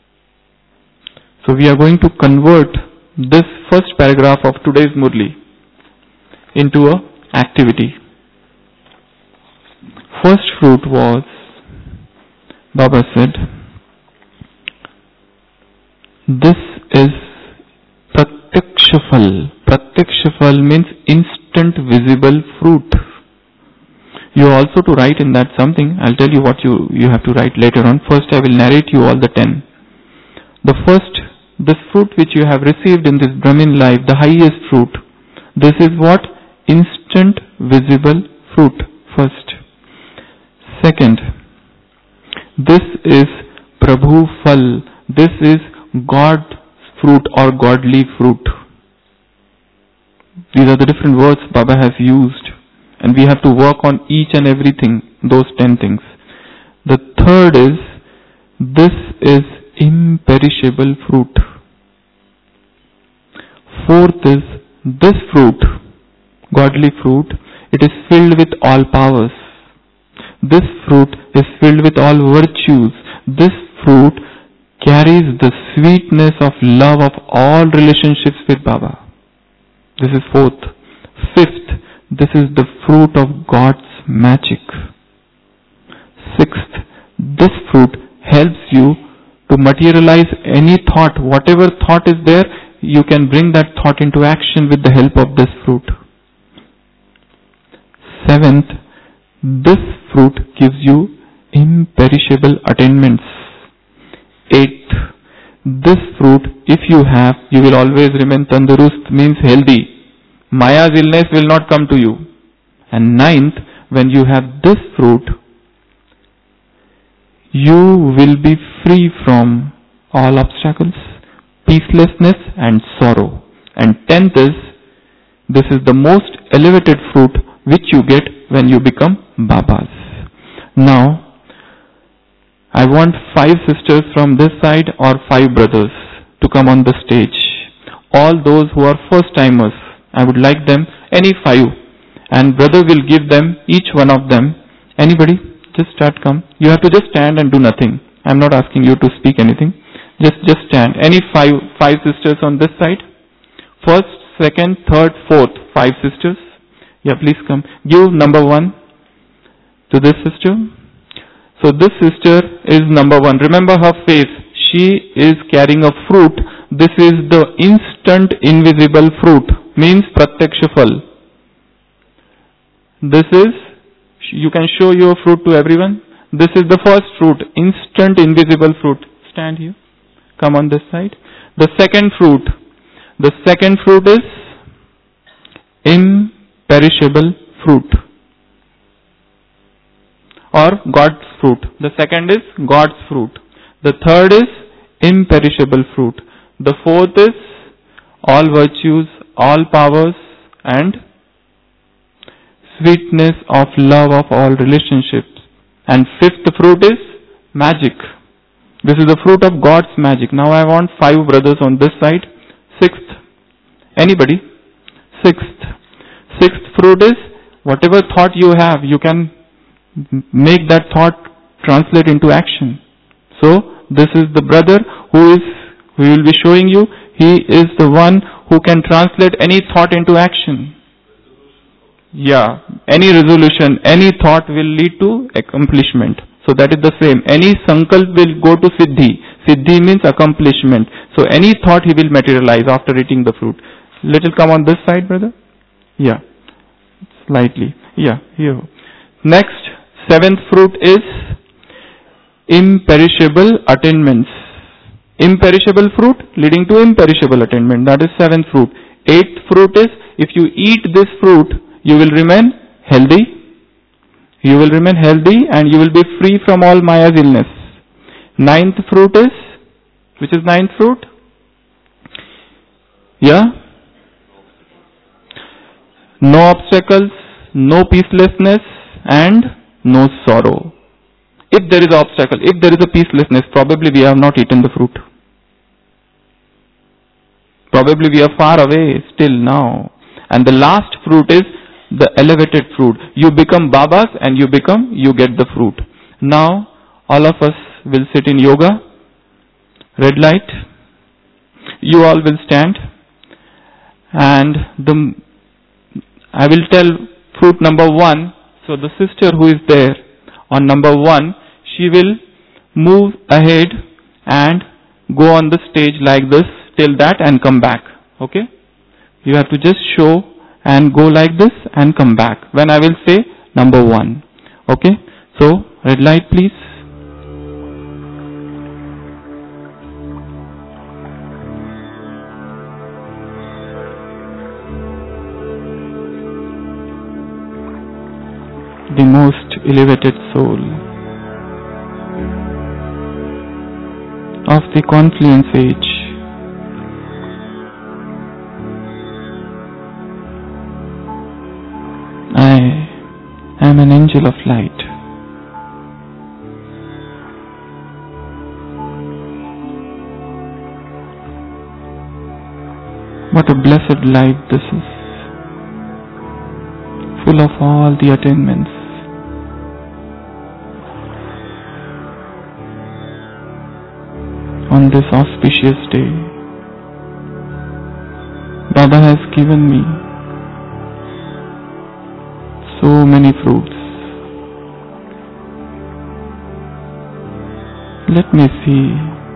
[SPEAKER 1] So we are going to convert this first paragraph of today's Murli into a activity. First fruit was, Baba said, this is Pratyakshafal. Pratyakshafal means instant visible fruit. You also to write in that something. I'll tell you what you, you have to write later on. First I will narrate you all the ten. The first, this fruit which you have received in this Brahmin life, the highest fruit. This is what? Instant visible fruit. First. Second, this is Prabhu Phal. This is God's fruit or godly fruit. These are the different words Baba has used. And we have to work on each and everything, those ten things. The third is, this is imperishable fruit. Fourth is, this fruit, godly fruit, it is filled with all powers. This fruit is filled with all virtues. This fruit carries the sweetness of love of all relationships with Baba. This is fourth. Fifth, this is the fruit of God's magic. Sixth, this fruit helps you to materialize any thought. Whatever thought is there, you can bring that thought into action with the help of this fruit. Seventh, this fruit gives you imperishable attainments. Eighth, this fruit, if you have, you will always remain tandurust, means healthy. Maya's illness will not come to you. And ninth, when you have this fruit, you will be free from all obstacles, peacelessness and sorrow. And tenth is, this is the most elevated fruit which you get when you become Babas. Now, I want five sisters from this side or five brothers to come on the stage. All those who are first timers, I would like them, any five. And brother will give them, each one of them. Anybody? Just start, come. You have to just stand and do nothing. I'm not asking you to speak anything. Just, just stand. Any five, five sisters on this side? First, second, third, fourth. Five sisters. Yeah, please come. Give number one to this sister. So this sister is number one. Remember her face. She is carrying a fruit. This is the instant invisible fruit. Means Pratyakshafal. This is, you can show your fruit to everyone. This is the first fruit. Instant invisible fruit. Stand here. Come on this side. The second fruit. The second fruit is imperishable fruit. Or God's fruit. The second is God's fruit. The third is imperishable fruit. The fourth is all virtues, all powers and sweetness of love of all relationships. And fifth fruit is magic. This is the fruit of God's magic. Now I want five brothers on this side. Sixth. Anybody? Sixth. Sixth fruit is whatever thought you have, you can make that thought translate into action. So this is the brother who is, who will be showing you. He is the one who can translate any thought into action. Yeah, any resolution, any thought will lead to accomplishment. So that is the same. Any sankalp will go to siddhi. Siddhi means accomplishment. So any thought he will materialize after eating the fruit. Little come on this side, brother. Yeah, slightly. Yeah, here. Next, seventh fruit is imperishable attainments. Imperishable fruit leading to imperishable attainment. That is seventh fruit. Eighth fruit is, if you eat this fruit, you will remain healthy. You will remain healthy and you will be free from all Maya's illness. Ninth fruit is, which is ninth fruit? Yeah? No obstacles, no peacelessness, and no sorrow. If there is obstacle, if there is a peacelessness, probably we have not eaten the fruit. Probably we are far away still now. And the last fruit is the elevated fruit. You become Babas and you become, you get the fruit. Now, all of us will sit in yoga. Red light. You all will stand. And the, I will tell fruit number one. So the sister who is there on number one, she will move ahead and go on the stage like this till that and come back. Okay? You have to just show and go like this and come back when I will say number one. Okay? So, red light please. The most elevated soul of the confluence age. I am an angel of light. What a blessed life this is, full of all the attainments. On this auspicious day, Baba has given me so many fruits. Let me see,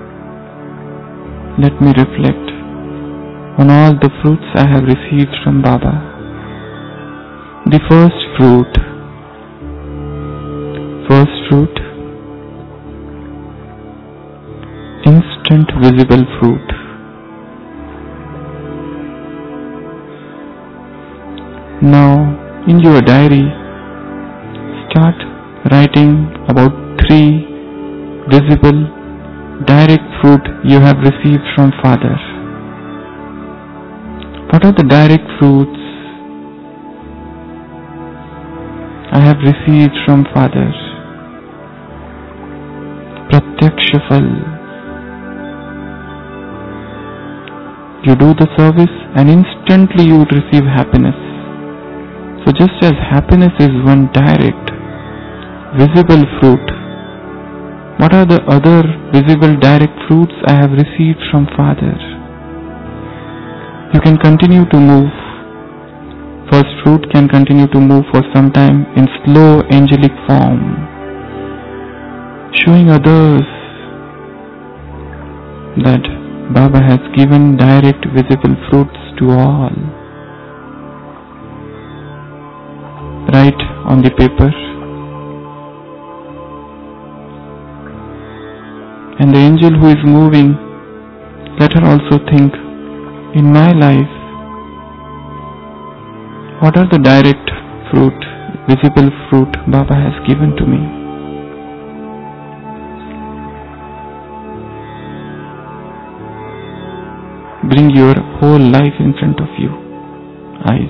[SPEAKER 1] let me reflect on all the fruits I have received from Baba. The first fruit, first fruit, instant visible fruit. Now, in your diary, start writing about three visible, direct fruit you have received from Father. What are the direct fruits I have received from Father? Pratyaksha Phal. You do the service and instantly you would receive happiness. So just as happiness is one direct, visible fruit, what are the other visible direct fruits I have received from Father? You can continue to move. First fruit can continue to move for some time in slow angelic form, showing others that Baba has given direct visible fruits to all. Write on the paper, and the angel who is moving, let her also think, in my life, what are the direct fruit, visible fruit Baba has given to me? Bring your whole life in front of you. Eyes.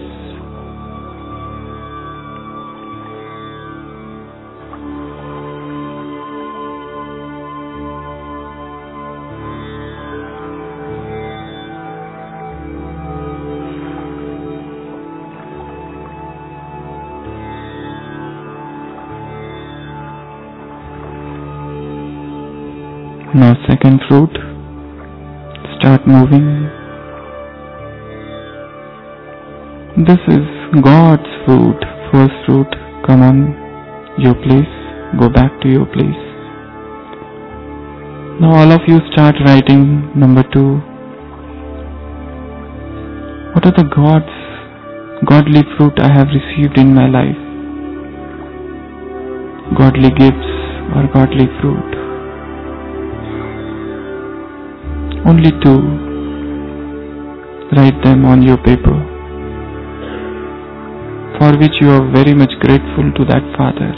[SPEAKER 1] Now second fruit, start moving. This is God's fruit. First fruit, come on your place. Go back to your place. Now all of you start writing number two. What are the gods, godly fruit I have received in my life? Godly gifts or godly fruit? Only two. Write them on your paper, for which you are very much grateful to that Father.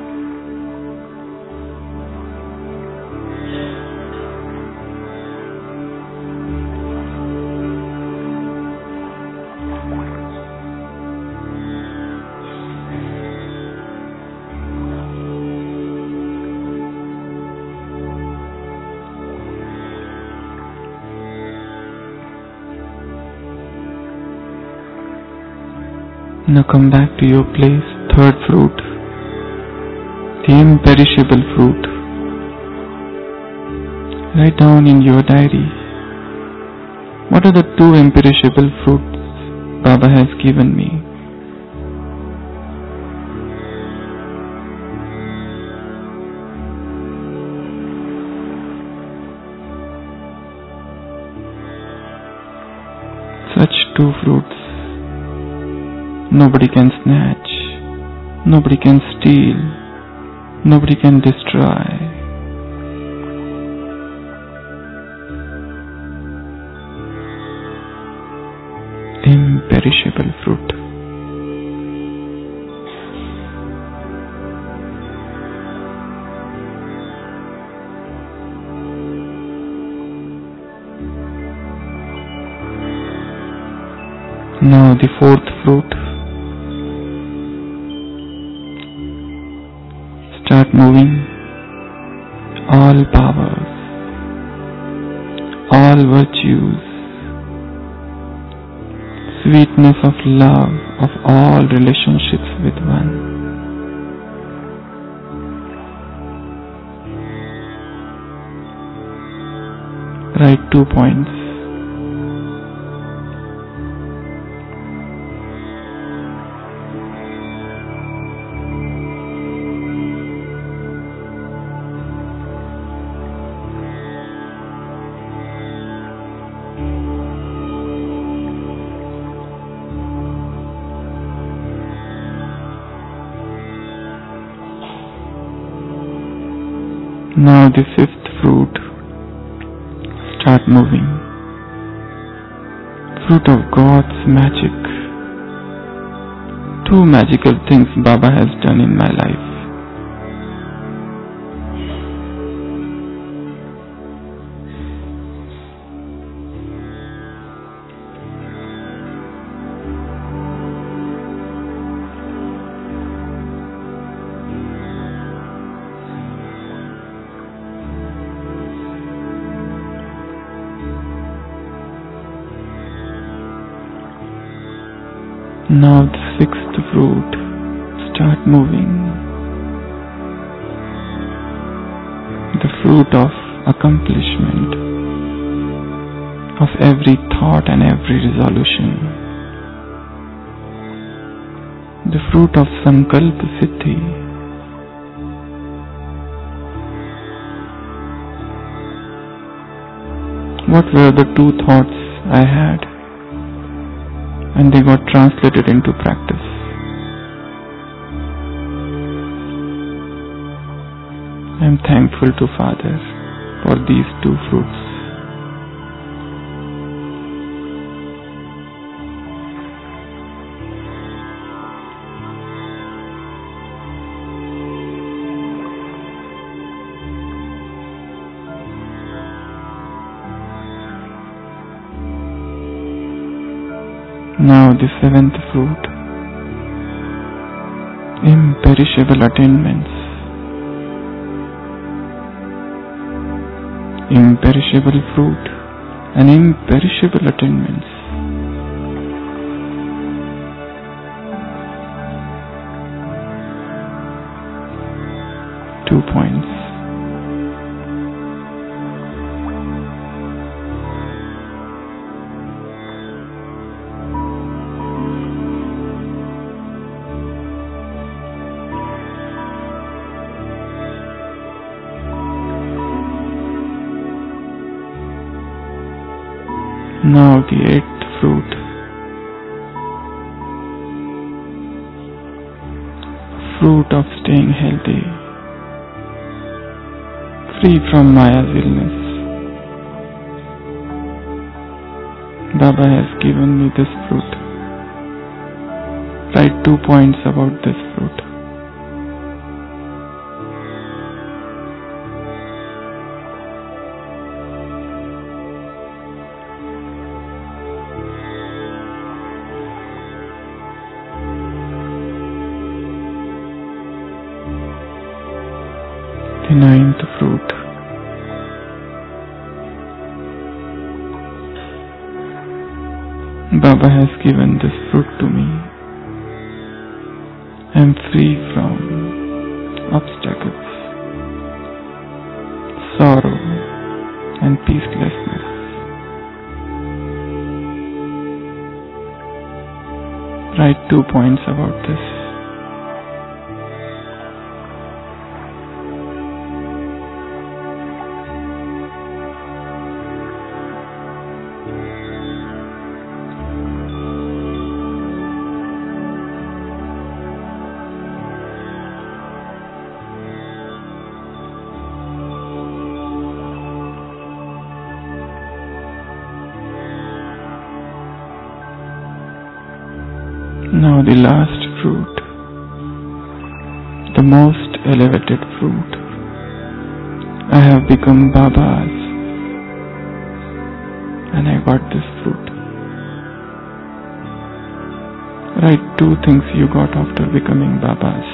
[SPEAKER 1] Now come back to your place. Third fruit, the imperishable fruit. Write down in your diary, what are the two imperishable fruits Baba has given me? Such two fruits nobody can snatch, nobody can steal, nobody can destroy. Imperishable fruit. Now the fourth fruit. Start moving. All powers, all virtues, sweetness of love of all relationships with one. Write two points. Now the fifth fruit. Start moving. Fruit of God's magic. Two magical things Baba has done in my life. Now the sixth fruit. Start moving. The fruit of accomplishment of every thought and every resolution. The fruit of Sankalpa Siddhi. What were the two thoughts I had? And they got translated into practice. I am thankful to Father for these two fruits. Now the seventh fruit. Imperishable attainments. Imperishable fruit and imperishable attainments. Two points. Now the eighth fruit. Fruit of staying healthy, free from Maya's illness. Baba has given me this fruit. Write two points about this fruit. The ninth fruit. Baba has given this fruit to me. I am free from obstacles, sorrow and peacelessness. Write two points about this. Now the last fruit, the most elevated fruit. I have become Baba's and I got this fruit. Write two things you got after becoming Baba's.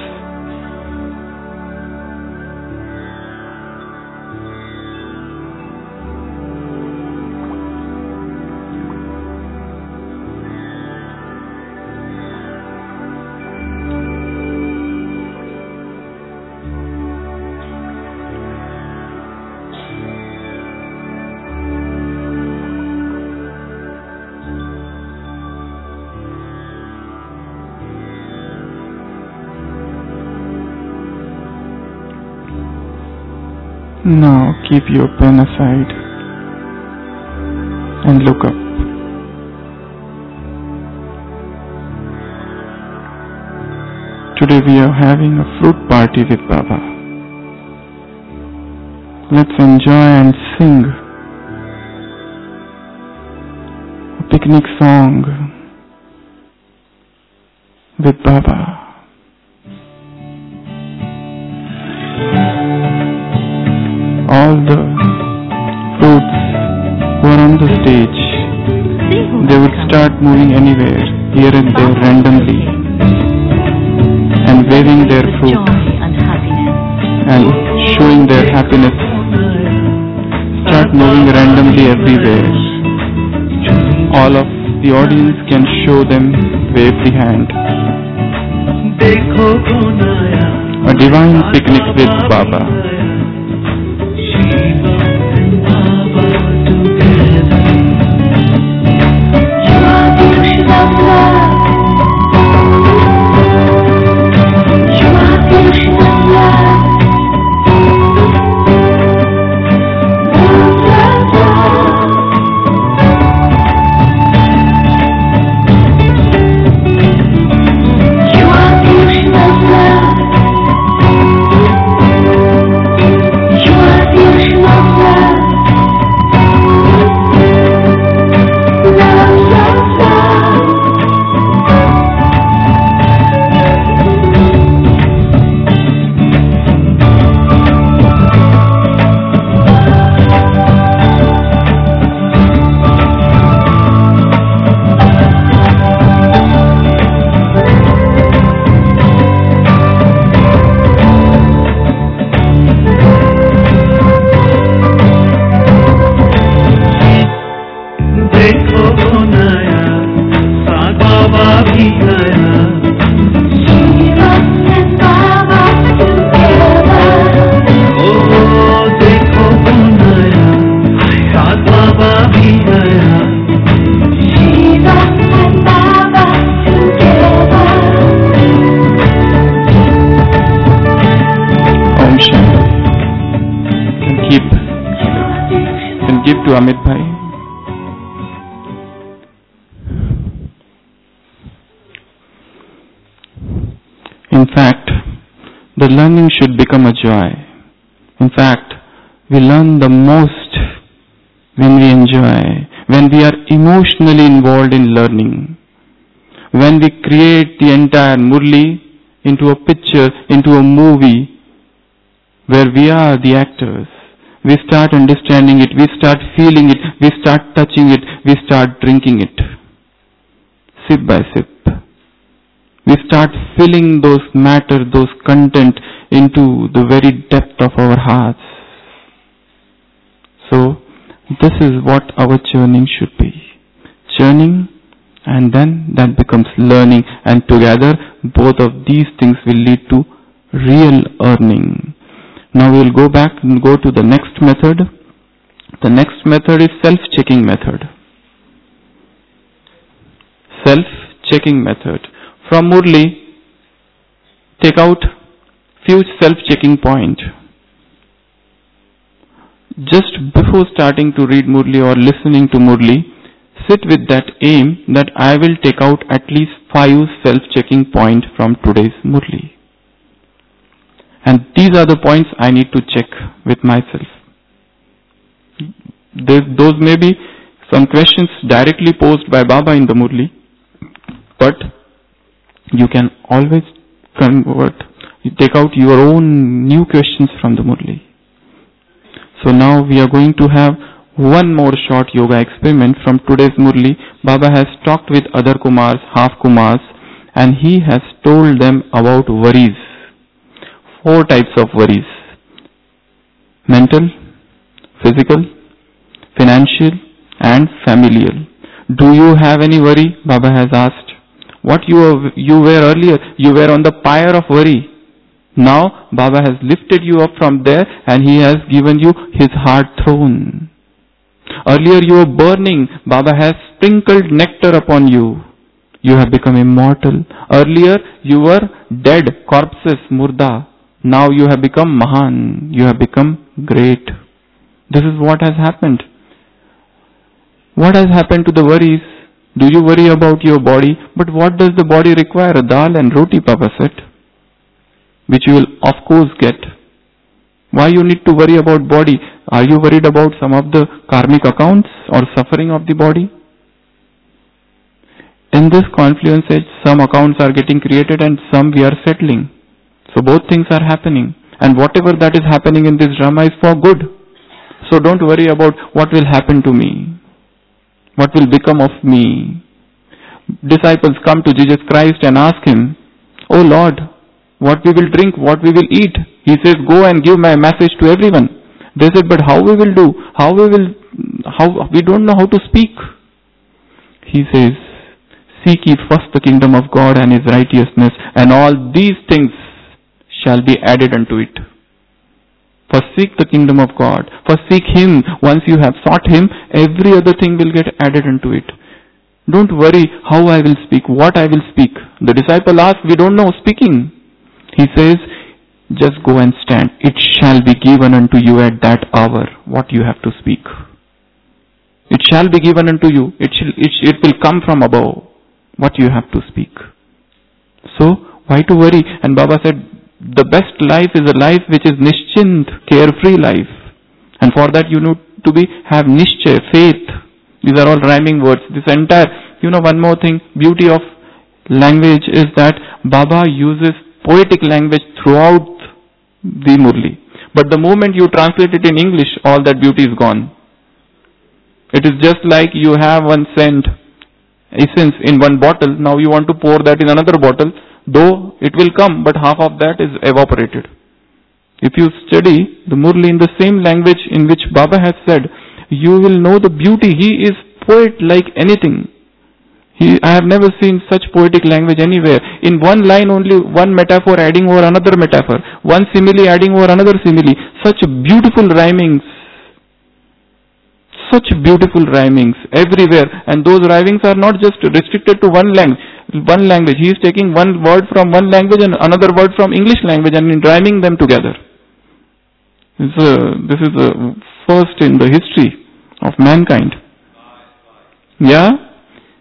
[SPEAKER 1] Now keep your pen aside and look up. Today we are having a fruit party with Baba. Let's enjoy and sing a picnic song with Baba. All the fruits who are on the stage, they would start moving anywhere, here and there randomly, and waving their fruits and showing their happiness. Start moving randomly everywhere. All of the audience can show them, wave the hand. A divine picnic with Baba. Give to Amit Bhai. the learning should become a joy. In fact, we learn the most when we enjoy, when we are emotionally involved in learning, when we create the entire Murli into a picture, into a movie, where we are the actors. We start understanding it, we start feeling it, we start touching it, we start drinking it. Sip by sip. We start filling those matter, those content into the very depth of our hearts. So, this is what our churning should be. Churning, and then that becomes learning, and together both of these things will lead to real earning. Now we will go back and go to the next method. The next method is self-checking method. Self-checking method. From Murli, take out few self-checking points. Just before starting to read Murli or listening to Murli, sit with that aim that I will take out at least five self-checking points from today's Murli. And these are the points I need to check with myself. There, those may be some questions directly posed by Baba in the Murli, but you can always convert, you take out your own new questions from the Murli. So now we are going to have one more short yoga experiment from today's Murli. Baba has talked with other Kumars, half Kumars, and he has told them about worries. Four types of worries: mental, physical, financial, and familial. Do you have any worry? Baba has asked. What you were, you were earlier, you were on the pyre of worry. Now Baba has lifted you up from there and he has given you his heart throne. Earlier you were burning. Baba has sprinkled nectar upon you. You have become immortal. Earlier you were dead, corpses, murda. Now you have become Mahan. You have become great. This is what has happened. What has happened to the worries? Do you worry about your body? But what does the body require? Dal and roti, Papa said, which you will of course get. Why you need to worry about body? Are you worried about some of the karmic accounts or suffering of the body? In this confluence age, some accounts are getting created and some we are settling. So both things are happening. And whatever that is happening in this drama is for good. So don't worry about what will happen to me. What will become of me? Disciples come to Jesus Christ and ask him, "Oh Lord, what we will drink, what we will eat?" He says, "Go and give my message to everyone." They said, "But how we will do? How we will, how, we don't know how to speak." He says, "Seek ye first the kingdom of God and his righteousness, and all these things shall be added unto it." First seek the kingdom of God. First seek him. Once you have sought him, every other thing will get added unto it. Don't worry how I will speak, what I will speak. The disciple asked, "We don't know speaking." He says, "Just go and stand. It shall be given unto you at that hour what you have to speak. It shall be given unto you. It, shall, it, it will come from above what you have to speak." So, why to worry? And Baba said, the best life is a life which is nischint, carefree life. And for that you need to be have nischay, faith. These are all rhyming words. This entire, you know, one more thing, beauty of language is that Baba uses poetic language throughout the Murli. But the moment you translate it in English, all that beauty is gone. It is just like you have one scent, essence in one bottle. Now you want to pour that in another bottle. Though it will come, but half of that is evaporated. If you study the Murli in the same language in which Baba has said, you will know the beauty. He is poet like anything. He, I have never seen such poetic language anywhere. In one line only, one metaphor adding over another metaphor, one simile adding over another simile. Such beautiful rhymings. Such beautiful rhymings everywhere. And those rhymings are not just restricted to one language. One language. He is taking one word from one language and another word from English language and rhyming them together. This is, a, this is a first in the history of mankind. Yeah?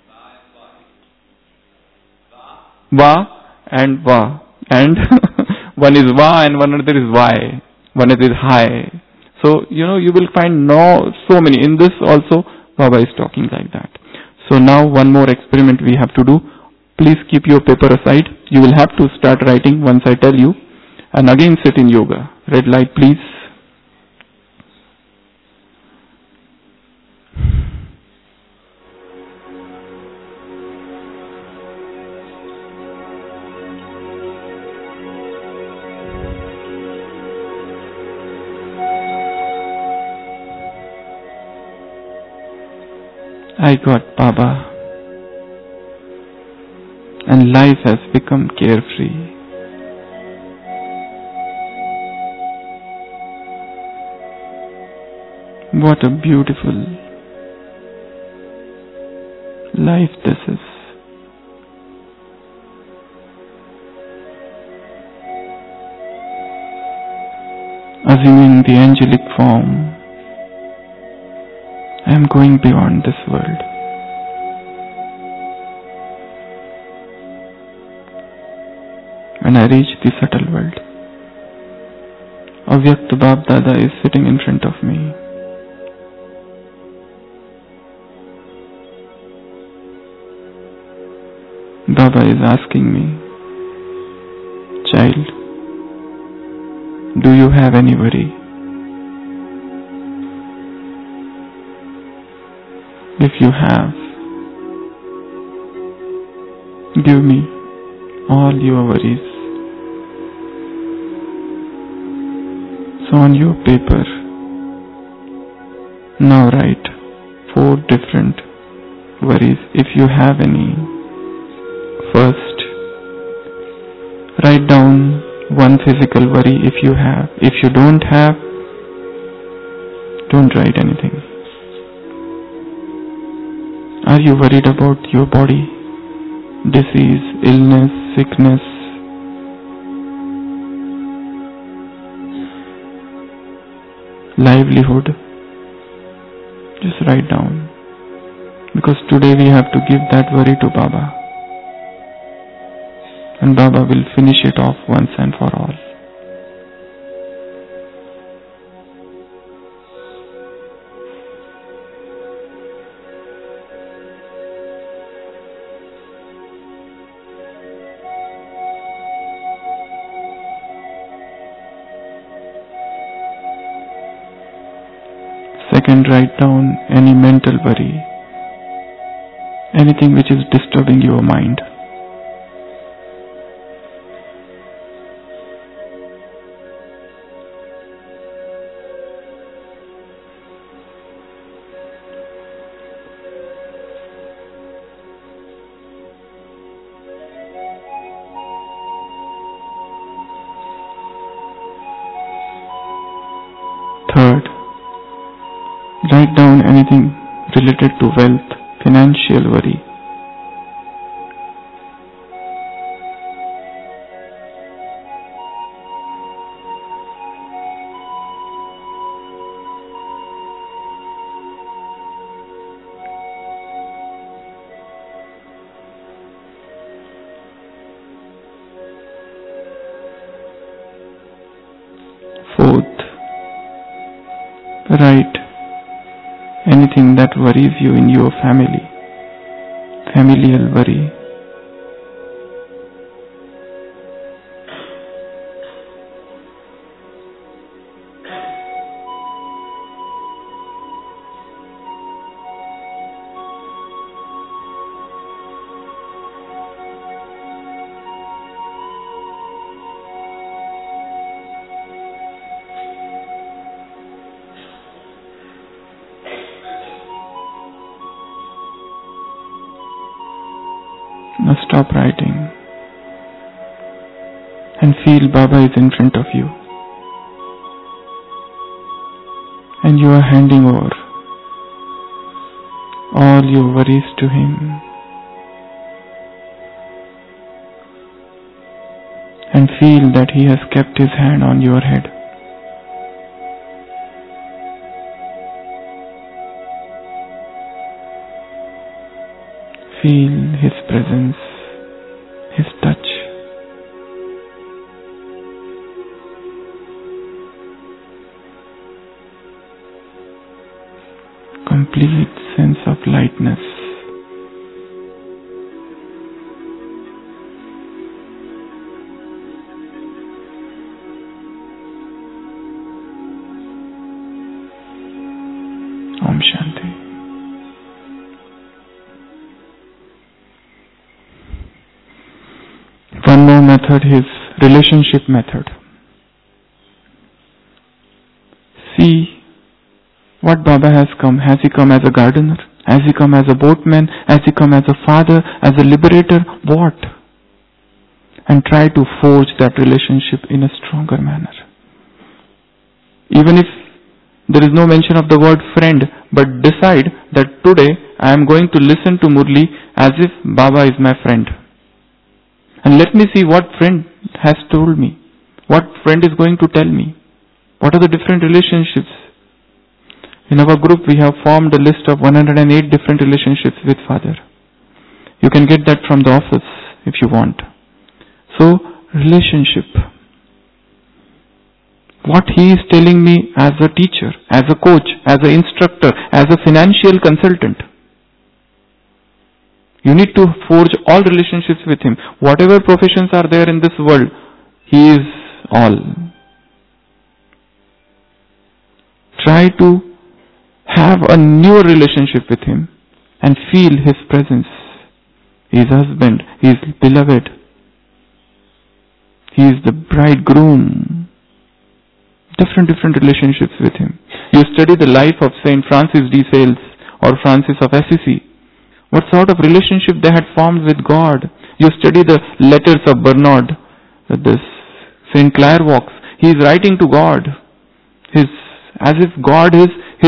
[SPEAKER 1] Va and va. And One is va and one another is y. One is high. So, you know, you will find no so many. In this also, Baba is talking like that. So now one more experiment we have to do. Please keep your paper aside. You will have to start writing once I tell you. And again sit in yoga. Red light, please. I got Baba. And life has become carefree. What a beautiful life this is. Assuming the angelic form, I am going beyond this world. When I reach the subtle world, Avyakt Bab Dada is sitting in front of me. Baba is asking me, child, do you have any worry? If you have, give me all your worries. So on your paper, now write four different worries if you have any. First, write down one physical worry if you have. If you don't have, don't write anything. Are you worried about your body? Disease, illness, sickness? Livelihood? Just write down. Because today we have to give that worry to Baba. And Baba will finish it off once and for all. Second, write down any mental worry, anything which is disturbing your mind. Third, write down anything related to wealth, financial worry. Fourth, write anything that worries you in your family, familial worry. Now stop writing and feel Baba is in front of you and you are handing over all your worries to him and feel that he has kept his hand on your head. Feel his presence, his touch. complete sense of lightness. Om Shanti. One more method is relationship method. See what Baba has come. Has he come as a gardener? Has he come as a boatman? Has he come as a father? As a liberator? What? And try to forge that relationship in a stronger manner. Even if there is no mention of the word friend, but decide that today I am going to listen to Murli as if Baba is my friend. And let me see what friend has told me. What friend is going to tell me. What are the different relationships? In our group we have formed a list of one hundred eight different relationships with Father. You can get that from the office if you want. So, relationship. What he is telling me as a teacher, as a coach, as an instructor, as a financial consultant. You need to forge all relationships with him. Whatever professions are there in this world, he is all. Try to have a newer relationship with him and feel his presence. He is husband, he is beloved. He is the bridegroom. Different, different relationships with him. You study the life of Saint Francis de Sales or Francis of Assisi. What sort of relationship they had formed with God. You study the letters of Bernard, this Saint Clairvaux. He is writing to God. His, as if God is his,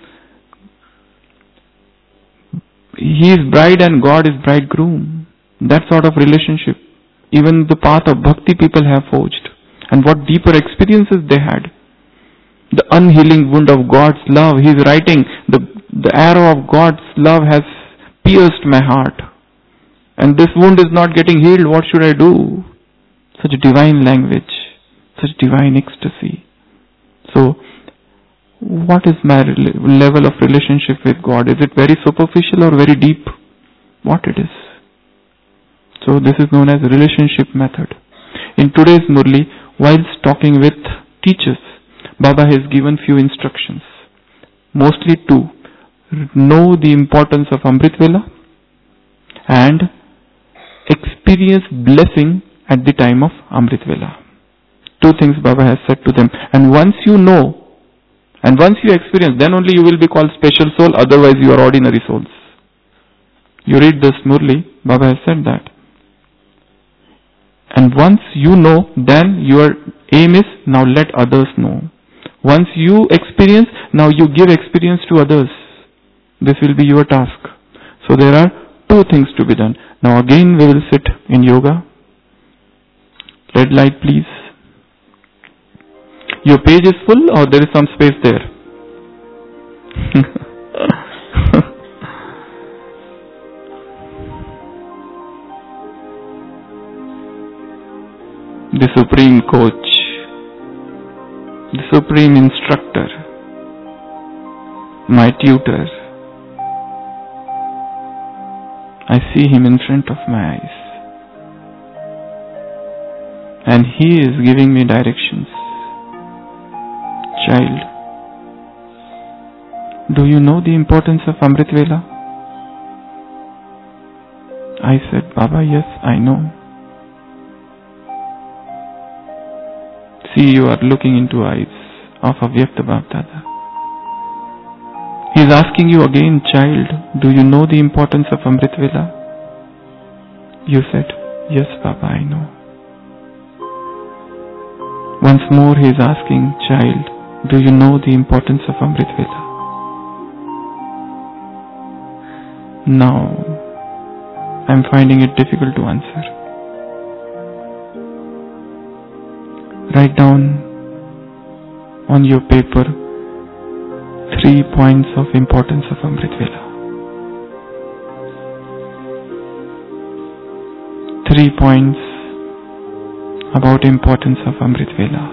[SPEAKER 1] he is bride and God is bridegroom. That sort of relationship. Even the path of bhakti people have forged. And what deeper experiences they had. The unhealing wound of God's love. He is writing, the, the arrow of God's love has pierced my heart. And this wound is not getting healed. What should I do? Such divine language. Such divine ecstasy. So, what is my level of relationship with God? Is it very superficial or very deep? What it is? So this is known as relationship method. In today's Murli, whilst talking with teachers, Baba has given few instructions. Mostly two. Know the importance of Amrit Vela and experience blessing at the time of Amrit Vela. Two things Baba has said to them. And once you know, and once you experience, then only you will be called special soul, otherwise you are ordinary souls. You read this Murli, Baba has said that. And once you know, then your aim is, now let others know. Once you experience, now you give experience to others. This will be your task. So there are two things to be done. Now again we will sit in yoga. Red light please. Your page is full or there is some space there? The Supreme Coach, the Supreme Instructor, my tutor. I see him in front of my eyes. And he is giving me directions. Child, do you know the importance of Amrit Vela? I said, Baba, yes, I know. See, you are looking into eyes of Avyakta Bapdada. He is asking you again, child, do you know the importance of Amrit Vela? You said, yes, Baba, I know. Once more he is asking, child, do you know the importance of Amrit Vela? Now, I am finding it difficult to answer. Write down on your paper three points of importance of Amrit Vela. Three points about importance of Amrit Vela.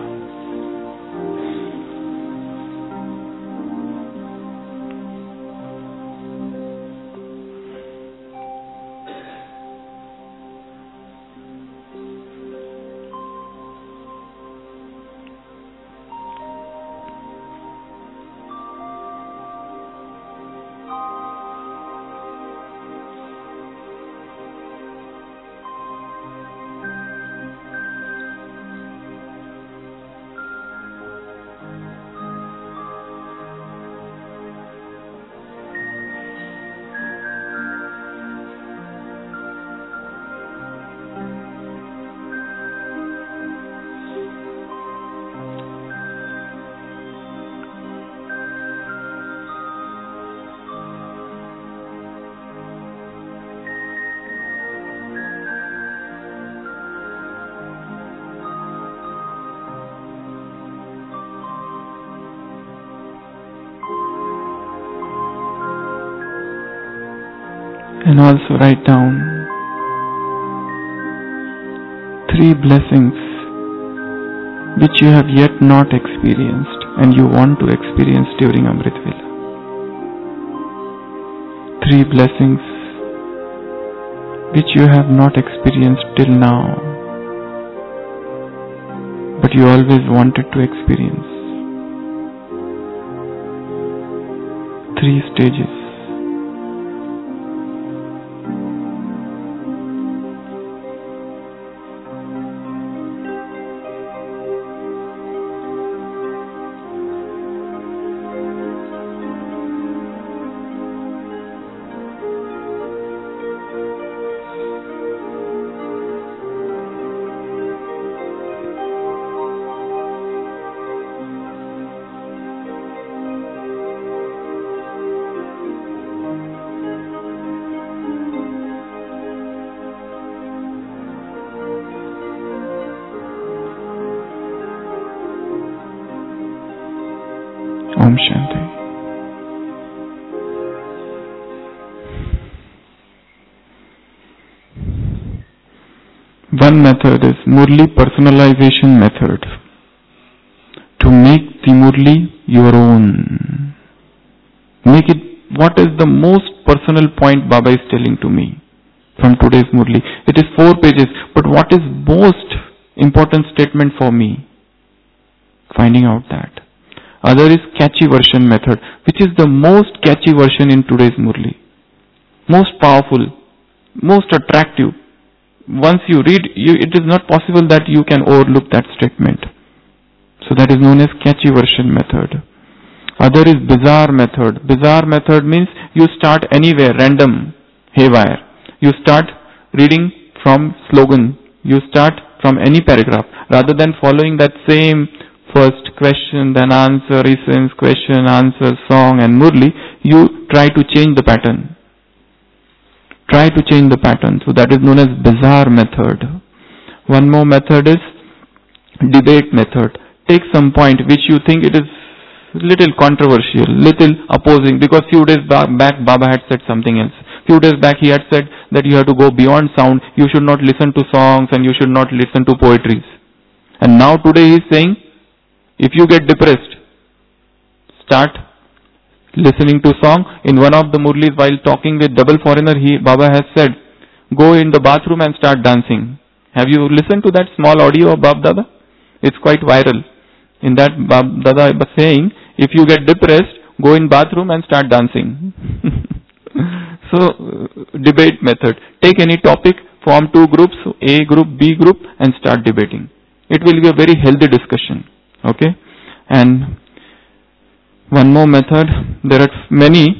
[SPEAKER 1] And also write down three blessings which you have yet not experienced and you want to experience during Amrit Vela. Three blessings which you have not experienced till now, but you always wanted to experience. Three stages. Om Shanti. One method is Murli personalization method. To make the Murli your own. Make it, what is the most personal point Baba is telling to me from today's Murli? It is four pages, but what is most important statement for me? Finding out that. Other is catchy version method, which is the most catchy version in today's Murli. Most powerful, most attractive. Once you read, you, it is not possible that you can overlook that statement. So that is known as catchy version method. Other is bizarre method. Bizarre method means you start anywhere, random, haywire. You start reading from slogan. You start from any paragraph. Rather than following that same first question, then answer, essence, question, answer, song and Murli, you try to change the pattern. Try to change the pattern. So that is known as bizarre method. One more method is debate method. Take some point which you think it is little controversial, little opposing, because few days back, back Baba had said something else. Few days back he had said that you have to go beyond sound, you should not listen to songs and you should not listen to poetries. And now today he is saying, if you get depressed, start listening to song. In one of the Murlis, while talking with double foreigner, he Baba has said, go in the bathroom and start dancing. Have you listened to that small audio of Bab Dada? It's quite viral. In that, Bab Dada was saying, if you get depressed, go in bathroom and start dancing. So, uh, debate method. Take any topic, form two groups, A group, B group, and start debating. It will be a very healthy discussion. Okay? And one more method, there are many.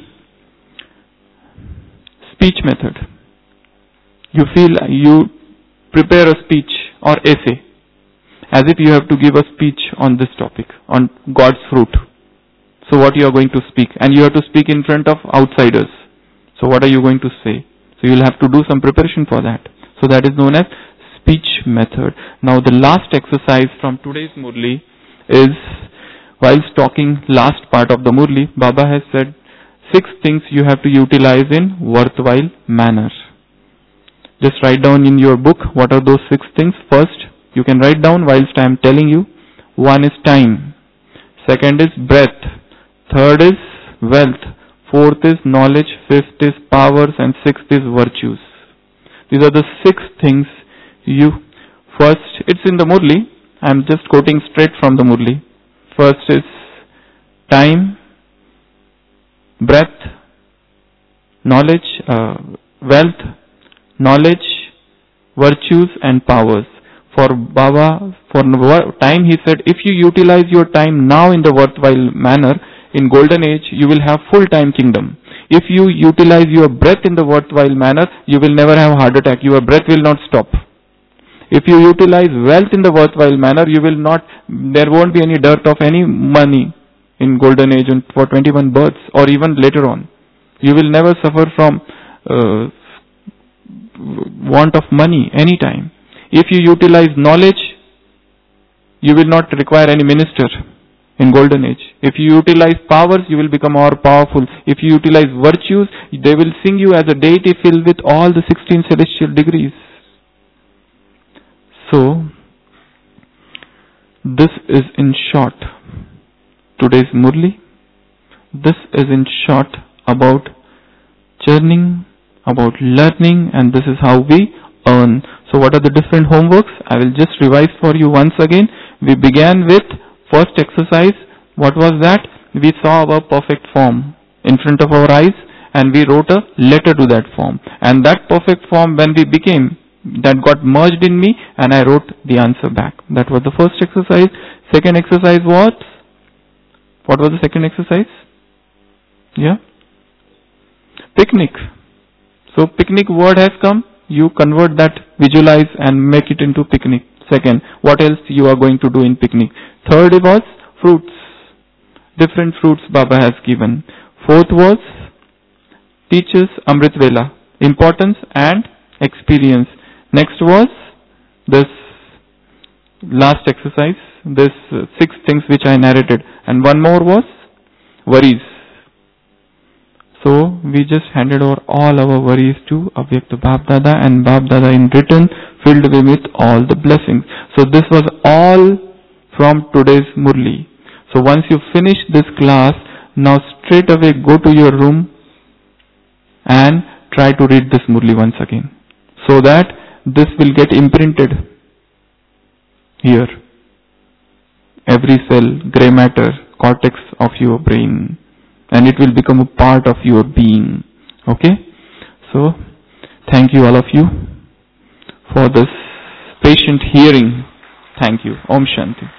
[SPEAKER 1] Speech method. You feel you prepare a speech or essay as if you have to give a speech on this topic, on God's fruit. So what you are going to speak, and you have to speak in front of outsiders. So what are you going to say? So you will have to do some preparation for that. So that is known as speech method. Now the last exercise from today's Murli is, whilst talking last part of the Murli, Baba has said six things you have to utilize in worthwhile manner. Just write down in your book what are those six things. First, you can write down whilst I am telling you. One is time. Second is breath. Third is wealth. Fourth is knowledge. Fifth is powers. And sixth is virtues. These are the six things you... First, it's in the Murli. I am just quoting straight from the Murli. First is time, breath, knowledge, uh, wealth, knowledge, virtues and powers. For Baba, for time he said, if you utilize your time now in the worthwhile manner, in golden age, you will have full-time kingdom. If you utilize your breath in the worthwhile manner, you will never have heart attack. Your breath will not stop. If you utilize wealth in the worthwhile manner, you will not, there won't be any dearth of any money in golden age and for twenty-one births or even later on. You will never suffer from uh, want of money anytime. If you utilize knowledge, you will not require any minister. in golden age. If you utilize powers, you will become more powerful. If you utilize virtues, they will sing you as a deity filled with all the sixteen celestial degrees. So, this is in short today's Murli. This is in short about churning, about learning, and this is how we earn. So what are the different homeworks? I will just revise for you once again. We began with first exercise. What was that? We saw our perfect form in front of our eyes and we wrote a letter to that form. And that perfect form, when we became, that got merged in me and I wrote the answer back. That was the first exercise. Second exercise was? What was the second exercise? Yeah? Picnic. So picnic word has come. You convert that, visualize and make it into picnic. Second, what else you are going to do in picnic? Third was fruits. Different fruits Baba has given. Fourth was teaches Amrit Vela. Importance and experience. Next was this last exercise. This uh, six things which I narrated. And one more was worries. So we just handed over all our worries to Avyakta Bap Dada, and Bap Dada in return filled me with all the blessings. So this was all from today's Murli. So once you finish this class, now straight away go to your room and try to read this Murli once again, so that this will get imprinted here. Every cell, grey matter, cortex of your brain. And it will become a part of your being. Okay? So, thank you all of you for this patient hearing. Thank you. Om Shanti.